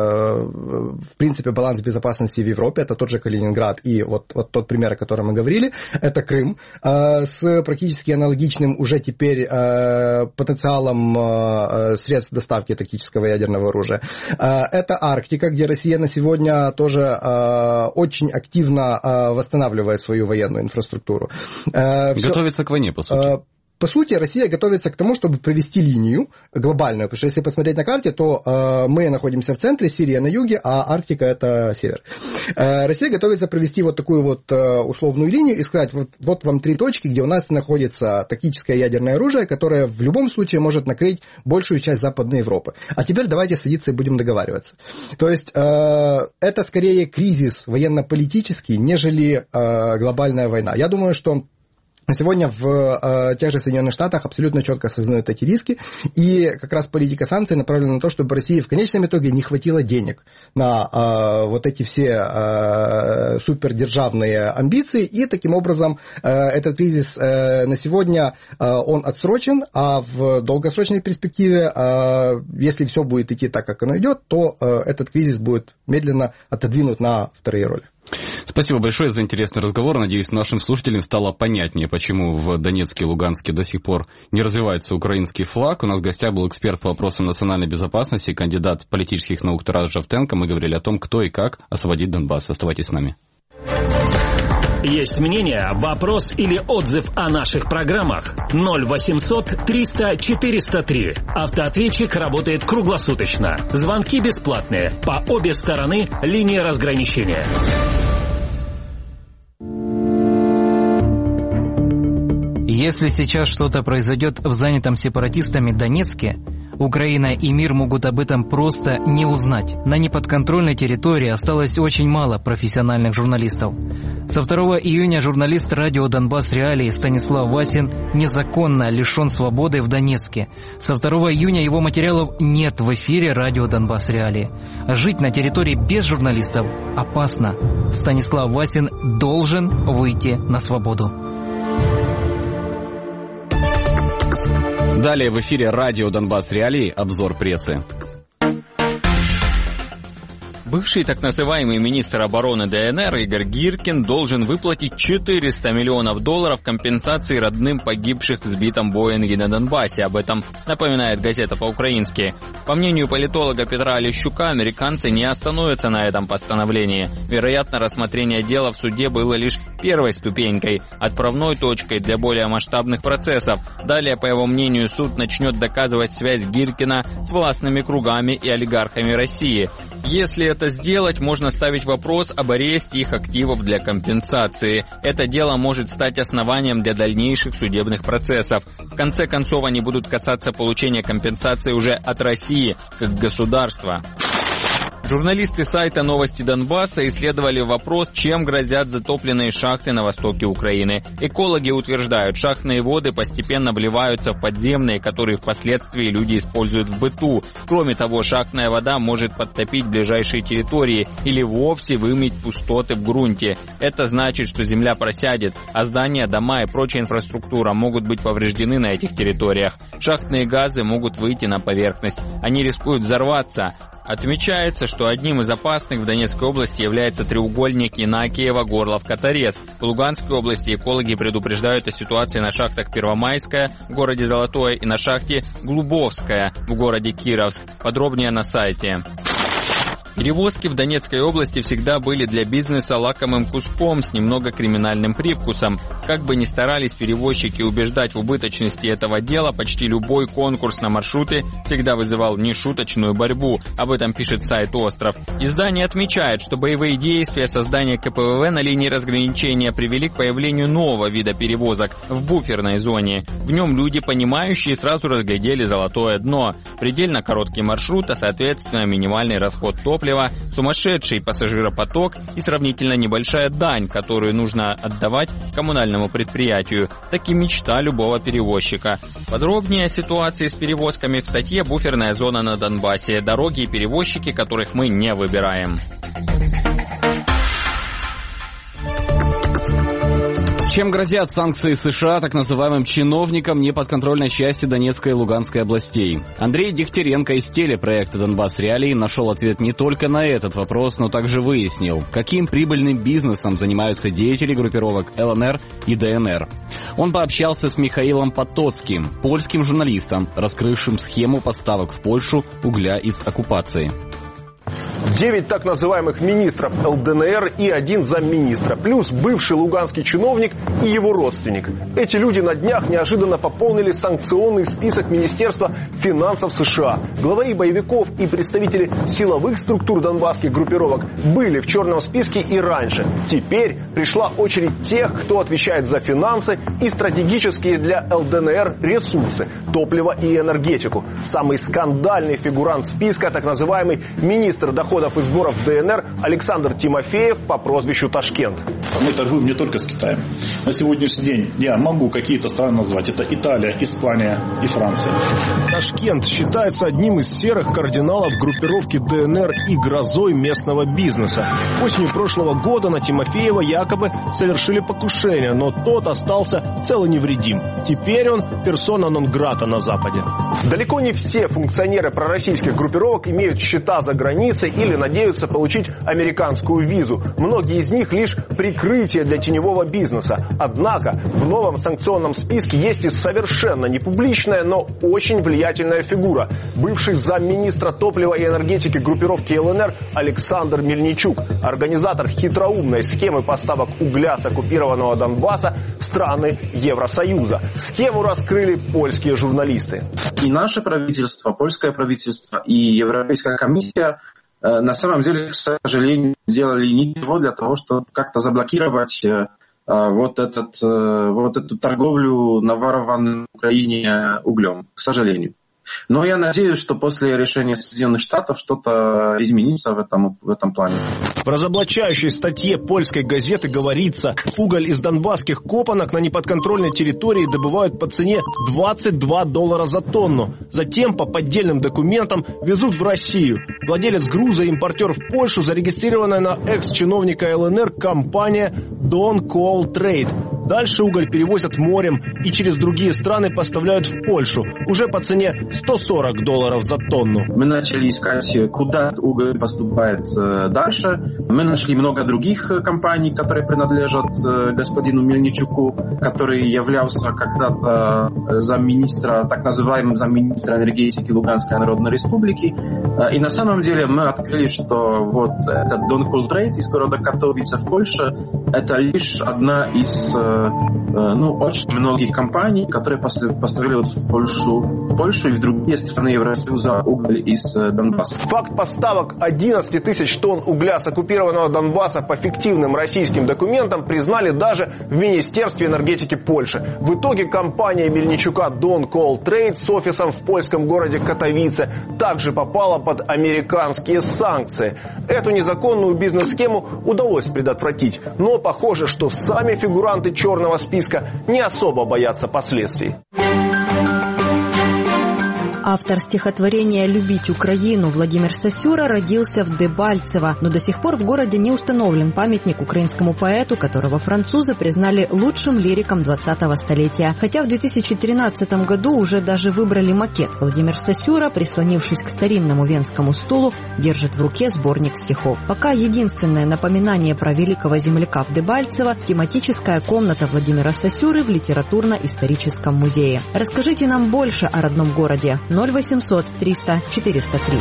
в принципе, баланс безопасности в Европе, это тот же Калининград и вот, вот тот пример, о котором мы говорили, это Крым, э, с практически аналогичным уже теперь э, потенциалом э, средств доставки тактического ядерного оружия. Э, это Арктика, где Россия на сегодня тоже э, очень активно э, восстанавливает свою военную инфраструктуру. Э, Готовится все, к войне, по сути. Э, По сути, Россия готовится к тому, чтобы провести линию глобальную, потому что если посмотреть на карте, то э, мы находимся в центре, Сирия на юге, а Арктика – это север. Э, Россия готовится провести вот такую вот э, условную линию и сказать, вот, вот вам три точки, где у нас находится тактическое ядерное оружие, которое в любом случае может накрыть большую часть Западной Европы. А теперь давайте садиться и будем договариваться. То есть э, это скорее кризис военно-политический, нежели э, глобальная война. Я думаю, что сегодня в э, тех же Соединенных Штатах абсолютно четко осознают эти риски, и как раз политика санкций направлена на то, чтобы России в конечном итоге не хватило денег на э, вот эти все э, супердержавные амбиции, и таким образом э, этот кризис э, на сегодня э, он отсрочен, а в долгосрочной перспективе, э, если все будет идти так, как оно идет, то э, этот кризис будет медленно отодвинут на вторые роли. Спасибо большое за интересный разговор. Надеюсь, нашим слушателям стало понятнее, почему в Донецке и Луганске до сих пор не развивается украинский флаг. У нас в гостях был эксперт по вопросам национальной безопасности, кандидат политических наук Тарас Жовтенко. Мы говорили о том, кто и как освободит Донбасс. Оставайтесь с нами. Есть мнение, вопрос или отзыв о наших программах? ноль восемьсот триста четыреста три. Автоответчик работает круглосуточно. Звонки бесплатные. По обе стороны линии разграничения. Если сейчас что-то произойдет в занятом сепаратистами Донецке, Украина и мир могут об этом просто не узнать. На неподконтрольной территории осталось очень мало профессиональных журналистов. Со второго июня журналист радио «Донбасс Реалии» Станислав Васин незаконно лишен свободы в Донецке. Со второго июня его материалов нет в эфире радио «Донбасс Реалии». Жить на территории без журналистов опасно. Станислав Васин должен выйти на свободу. Далее в эфире радио «Донбасс Реалии» обзор прессы. Бывший так называемый министр обороны ДНР Игорь Гиркин должен выплатить четыреста миллионов долларов компенсации родным погибших в сбитом Боинге на Донбассе. Об этом напоминает газета по-украински. По мнению политолога Петра Лещука, американцы не остановятся на этом постановлении. Вероятно, рассмотрение дела в суде было лишь первой ступенькой, отправной точкой для более масштабных процессов. Далее, по его мнению, суд начнет доказывать связь Гиркина с властными кругами и олигархами России. Если это сделать, можно ставить вопрос об аресте их активов для компенсации. Это дело может стать основанием для дальнейших судебных процессов. В конце концов, они будут касаться получения компенсации уже от России, как государства. Журналисты сайта «Новости Донбасса» исследовали вопрос, чем грозят затопленные шахты на востоке Украины. Экологи утверждают, шахтные воды постепенно вливаются в подземные, которые впоследствии люди используют в быту. Кроме того, шахтная вода может подтопить ближайшие территории или вовсе вымыть пустоты в грунте. Это значит, что земля просядет, а здания, дома и прочая инфраструктура могут быть повреждены на этих территориях. Шахтные газы могут выйти на поверхность. Они рискуют взорваться. Отмечается, что одним из опасных в Донецкой области является треугольник Инакиево-Горловка-Торез. В Луганской области экологи предупреждают о ситуации на шахтах Первомайская в городе Золотое и на шахте Глубовская в городе Кировск. Подробнее на сайте. Перевозки в Донецкой области всегда были для бизнеса лакомым куском с немного криминальным привкусом. Как бы ни старались перевозчики убеждать в убыточности этого дела, почти любой конкурс на маршруты всегда вызывал нешуточную борьбу. Об этом пишет сайт «Остров». Издание отмечает, что боевые действия создания ка пэ вэ вэ на линии разграничения привели к появлению нового вида перевозок в буферной зоне. В нем люди, понимающие, сразу разглядели золотое дно. Предельно короткий маршрут, а соответственно минимальный расход топлива, сумасшедший пассажиропоток и сравнительно небольшая дань, которую нужно отдавать коммунальному предприятию. Так и мечта любого перевозчика. Подробнее о ситуации с перевозками в статье «Буферная зона на Донбассе. Дороги и перевозчики, которых мы не выбираем». Чем грозят санкции США так называемым чиновникам неподконтрольной части Донецкой и Луганской областей? Андрей Дегтяренко из телепроекта «Донбасс Реалии» нашел ответ не только на этот вопрос, но также выяснил, каким прибыльным бизнесом занимаются деятели группировок эл эн эр и дэ эн эр. Он пообщался с Михаилом Потоцким, польским журналистом, раскрывшим схему поставок в Польшу угля из оккупации. Девять так называемых министров эл дэ эн эр и один замминистра, плюс бывший луганский чиновник и его родственник. Эти люди на днях неожиданно пополнили санкционный список Министерства финансов США. Главари боевиков и представители силовых структур донбасских группировок были в черном списке и раньше. Теперь пришла очередь тех, кто отвечает за финансы и стратегические для эл дэ эн эр ресурсы, топливо и энергетику. Самый скандальный фигурант списка, так называемый министр доходов и сборов дэ эн эр Александр Тимофеев по прозвищу Ташкент. Мы торгуем не только с Китаем. На сегодняшний день я могу какие-то страны назвать. Это Италия, Испания и Франция. Ташкент считается одним из серых кардиналов группировки дэ эн эр и грозой местного бизнеса. Осенью прошлого года на Тимофеева якобы совершили покушение, но тот остался цел и невредим. Теперь он персона нон-грата на Западе. Далеко не все функционеры пророссийских группировок имеют счета за границей или надеются получить американскую визу. Многие из них лишь прикрытие для теневого бизнеса. Однако в новом санкционном списке есть и совершенно непубличная, но очень влиятельная фигура. Бывший замминистра топлива и энергетики группировки эл эн эр Александр Мельничук. Организатор хитроумной схемы поставок угля с оккупированного Донбасса в страны Евросоюза. Схему раскрыли польские журналисты. И наше правительство, польское правительство и Европейская комиссия на самом деле, к сожалению, сделали ничего для того, чтобы как-то заблокировать вот, этот, вот эту торговлю наворованной в Украине углем, к сожалению. Но я надеюсь, что после решения Соединенных Штатов что-то изменится в этом, в этом плане. В разоблачающей статье польской газеты говорится, уголь из донбасских копанок на неподконтрольной территории добывают по цене двадцать два доллара за тонну. Затем по поддельным документам везут в Россию. Владелец груза и импортер в Польшу, зарегистрированная на экс-чиновника эл эн эр компания Don Coal Trade. Дальше уголь перевозят морем и через другие страны поставляют в Польшу уже по цене сто сорок долларов за тонну. Мы начали искать, куда уголь поступает дальше. Мы нашли много других компаний, которые принадлежат господину Мельничуку, который являлся когда-то замминистра, так называемым замминистра энергетики Луганской Народной Республики. И на самом деле мы открыли, что вот этот Doncol Trade из города Катовице в Польше – это лишь одна из ну, очень многих компаний, которые поставляют в Польшу, в Польшу и в другие страны Евросоюза уголь из Донбасса. Факт поставок одиннадцать тысяч тонн угля с оккупированного Донбасса по фиктивным российским документам признали даже в Министерстве энергетики Польши. В итоге компания Мельничука Doncol Trade с офисом в польском городе Катовице также попала под американские санкции. Эту незаконную бизнес-схему удалось предотвратить, но похоже, что сами фигуранты черного списка не особо боятся последствий. Автор стихотворения «Любить Украину» Владимир Сосюра родился в Дебальцево, но до сих пор в городе не установлен памятник украинскому поэту, которого французы признали лучшим лириком двадцатого столетия. Хотя в две тысячи тринадцатом году уже даже выбрали макет. Владимир Сосюра, прислонившись к старинному венскому стулу, держит в руке сборник стихов. Пока единственное напоминание про великого земляка в Дебальцево – тематическая комната Владимира Сосюры в литературно-историческом музее. Расскажите нам больше о родном городе. ноль восемьсот триста четыреста три.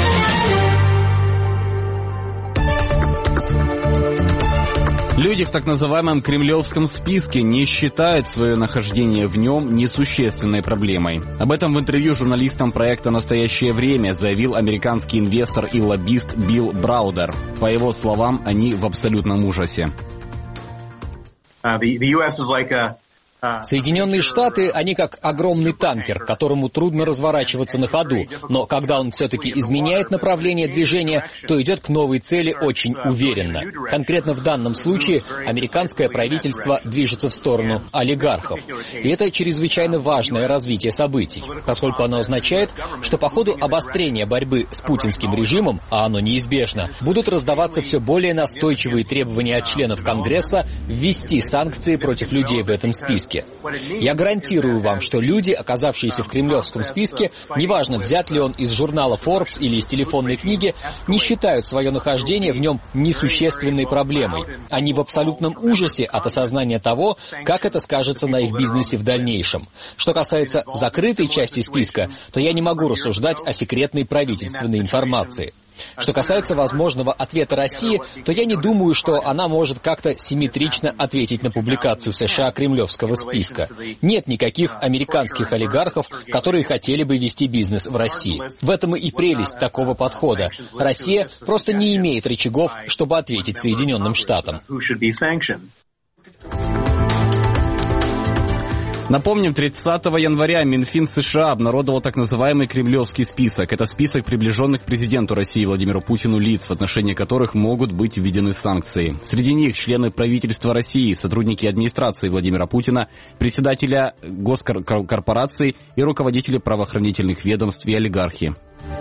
Люди в так называемом кремлевском списке не считают свое нахождение в нем несущественной проблемой. Об этом в интервью журналистам проекта «Настоящее время» заявил американский инвестор и лоббист Билл Браудер. По его словам, они в абсолютном ужасе. Uh, the, the ю эс is like a Соединенные Штаты, они как огромный танкер, которому трудно разворачиваться на ходу, но когда он все-таки изменяет направление движения, то идет к новой цели очень уверенно. Конкретно в данном случае американское правительство движется в сторону олигархов. И это чрезвычайно важное развитие событий, поскольку оно означает, что по ходу обострения борьбы с путинским режимом, а оно неизбежно, будут раздаваться все более настойчивые требования от членов Конгресса ввести санкции против людей в этом списке. Я гарантирую вам, что люди, оказавшиеся в кремлевском списке, неважно, взят ли он из журнала Forbes или из телефонной книги, не считают свое нахождение в нем несущественной проблемой. Они в абсолютном ужасе от осознания того, как это скажется на их бизнесе в дальнейшем. Что касается закрытой части списка, то я не могу рассуждать о секретной правительственной информации. Что касается возможного ответа России, то я не думаю, что она может как-то симметрично ответить на публикацию США кремлевского списка. Нет никаких американских олигархов, которые хотели бы вести бизнес в России. В этом и прелесть такого подхода. Россия просто не имеет рычагов, чтобы ответить Соединенным Штатам. Напомним, тридцатого января Минфин США обнародовал так называемый кремлевский список. Это список приближенных к президенту России Владимиру Путину лиц, в отношении которых могут быть введены санкции. Среди них члены правительства России, сотрудники администрации Владимира Путина, председателя госкорпораций и руководители правоохранительных ведомств и олигархи.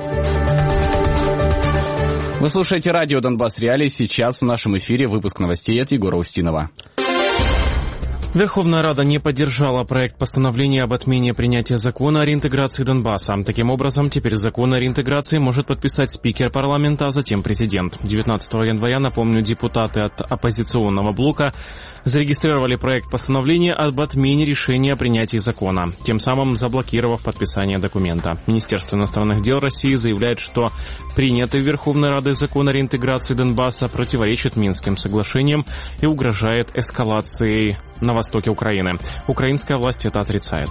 Вы слушаете радио «Донбасс Реалии». Сейчас в нашем эфире выпуск новостей от Егора Устинова. Верховная Рада не поддержала проект постановления об отмене принятия закона о реинтеграции Донбасса. Таким образом, теперь закон о реинтеграции может подписать спикер парламента, а затем президент. девятнадцатого января, напомню, депутаты от оппозиционного блока зарегистрировали проект постановления об отмене решения о принятии закона, тем самым заблокировав подписание документа. Министерство иностранных дел России заявляет, что принятый Верховной Радой закон о реинтеграции Донбасса противоречит Минским соглашениям и угрожает эскалацией на востоке Украины. Украинская власть это отрицает.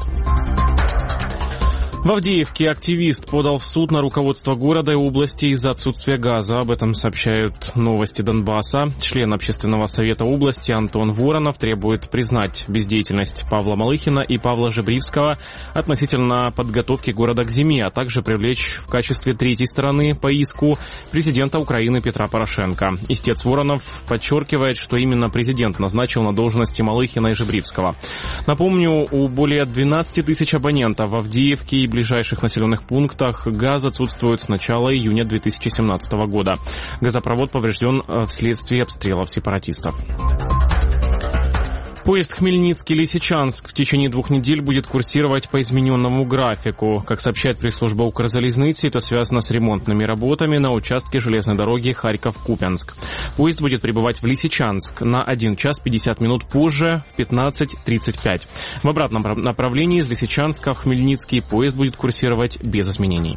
В Авдеевке активист подал в суд на руководство города и области из-за отсутствия газа. Об этом сообщают новости Донбасса. Член Общественного совета области Антон Воронов требует признать бездеятельность Павла Малыхина и Павла Жебривского относительно подготовки города к зиме, а также привлечь в качестве третьей стороны по иску президента Украины Петра Порошенко. Истец Воронов подчеркивает, что именно президент назначил на должности Малыхина и Жебривского. Напомню, у более двенадцати тысяч абонентов в Авдеевке и ближайших населенных пунктах газ отсутствует с начала июня две тысячи семнадцатого года. Газопровод поврежден вследствие обстрелов сепаратистов. Поезд Хмельницкий-Лисичанск в течение двух недель будет курсировать по измененному графику. Как сообщает пресс-служба Укрзалезницы, это связано с ремонтными работами на участке железной дороги Харьков-Купянск. Поезд будет прибывать в Лисичанск на один час пятьдесят минут позже, в пятнадцать тридцать пять. В обратном направлении из Лисичанска в Хмельницкий поезд будет курсировать без изменений.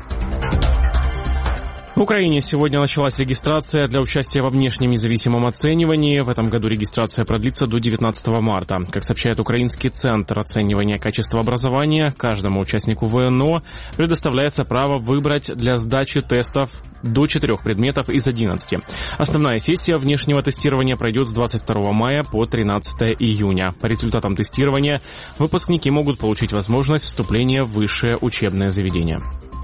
В Украине сегодня началась регистрация для участия во внешнем независимом оценивании. В этом году регистрация продлится до девятнадцатого марта. Как сообщает Украинский центр оценивания качества образования, каждому участнику ВНО предоставляется право выбрать для сдачи тестов до четырех предметов из одиннадцати. Основная сессия внешнего тестирования пройдет с двадцать второго мая по тринадцатое июня. По результатам тестирования выпускники могут получить возможность вступления в высшее учебное заведение.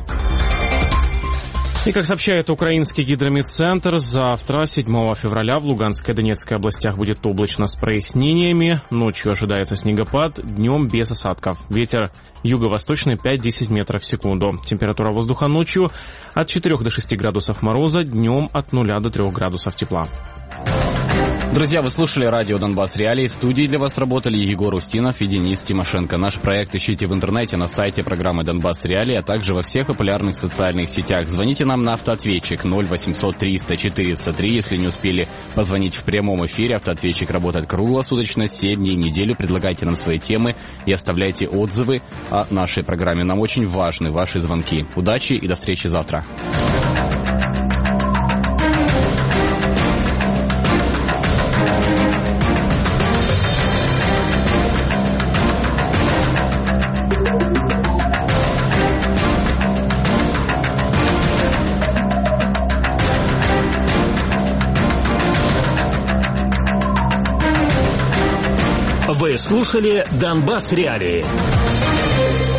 И, как сообщает украинский гидрометцентр, завтра, седьмого февраля, в Луганской и Донецкой областях будет облачно с прояснениями. Ночью ожидается снегопад, днем без осадков. Ветер юго-восточный пять-десять метров в секунду. Температура воздуха ночью от четырёх до шести градусов мороза, днем от нуля до трёх градусов тепла. Друзья, вы слушали радио «Донбасс Реалии». В студии для вас работали Егор Устинов и Денис Тимошенко. Наш проект ищите в интернете на сайте программы «Донбасс Реалии», а также во всех популярных социальных сетях. Звоните нам на автоответчик ноль восемьсот триста четыреста три. Если не успели позвонить в прямом эфире, автоответчик работает круглосуточно, семь дней в неделю. Предлагайте нам свои темы и оставляйте отзывы о нашей программе. Нам очень важны ваши звонки. Удачи и до встречи завтра. Вы слушали «Донбасс Реалии».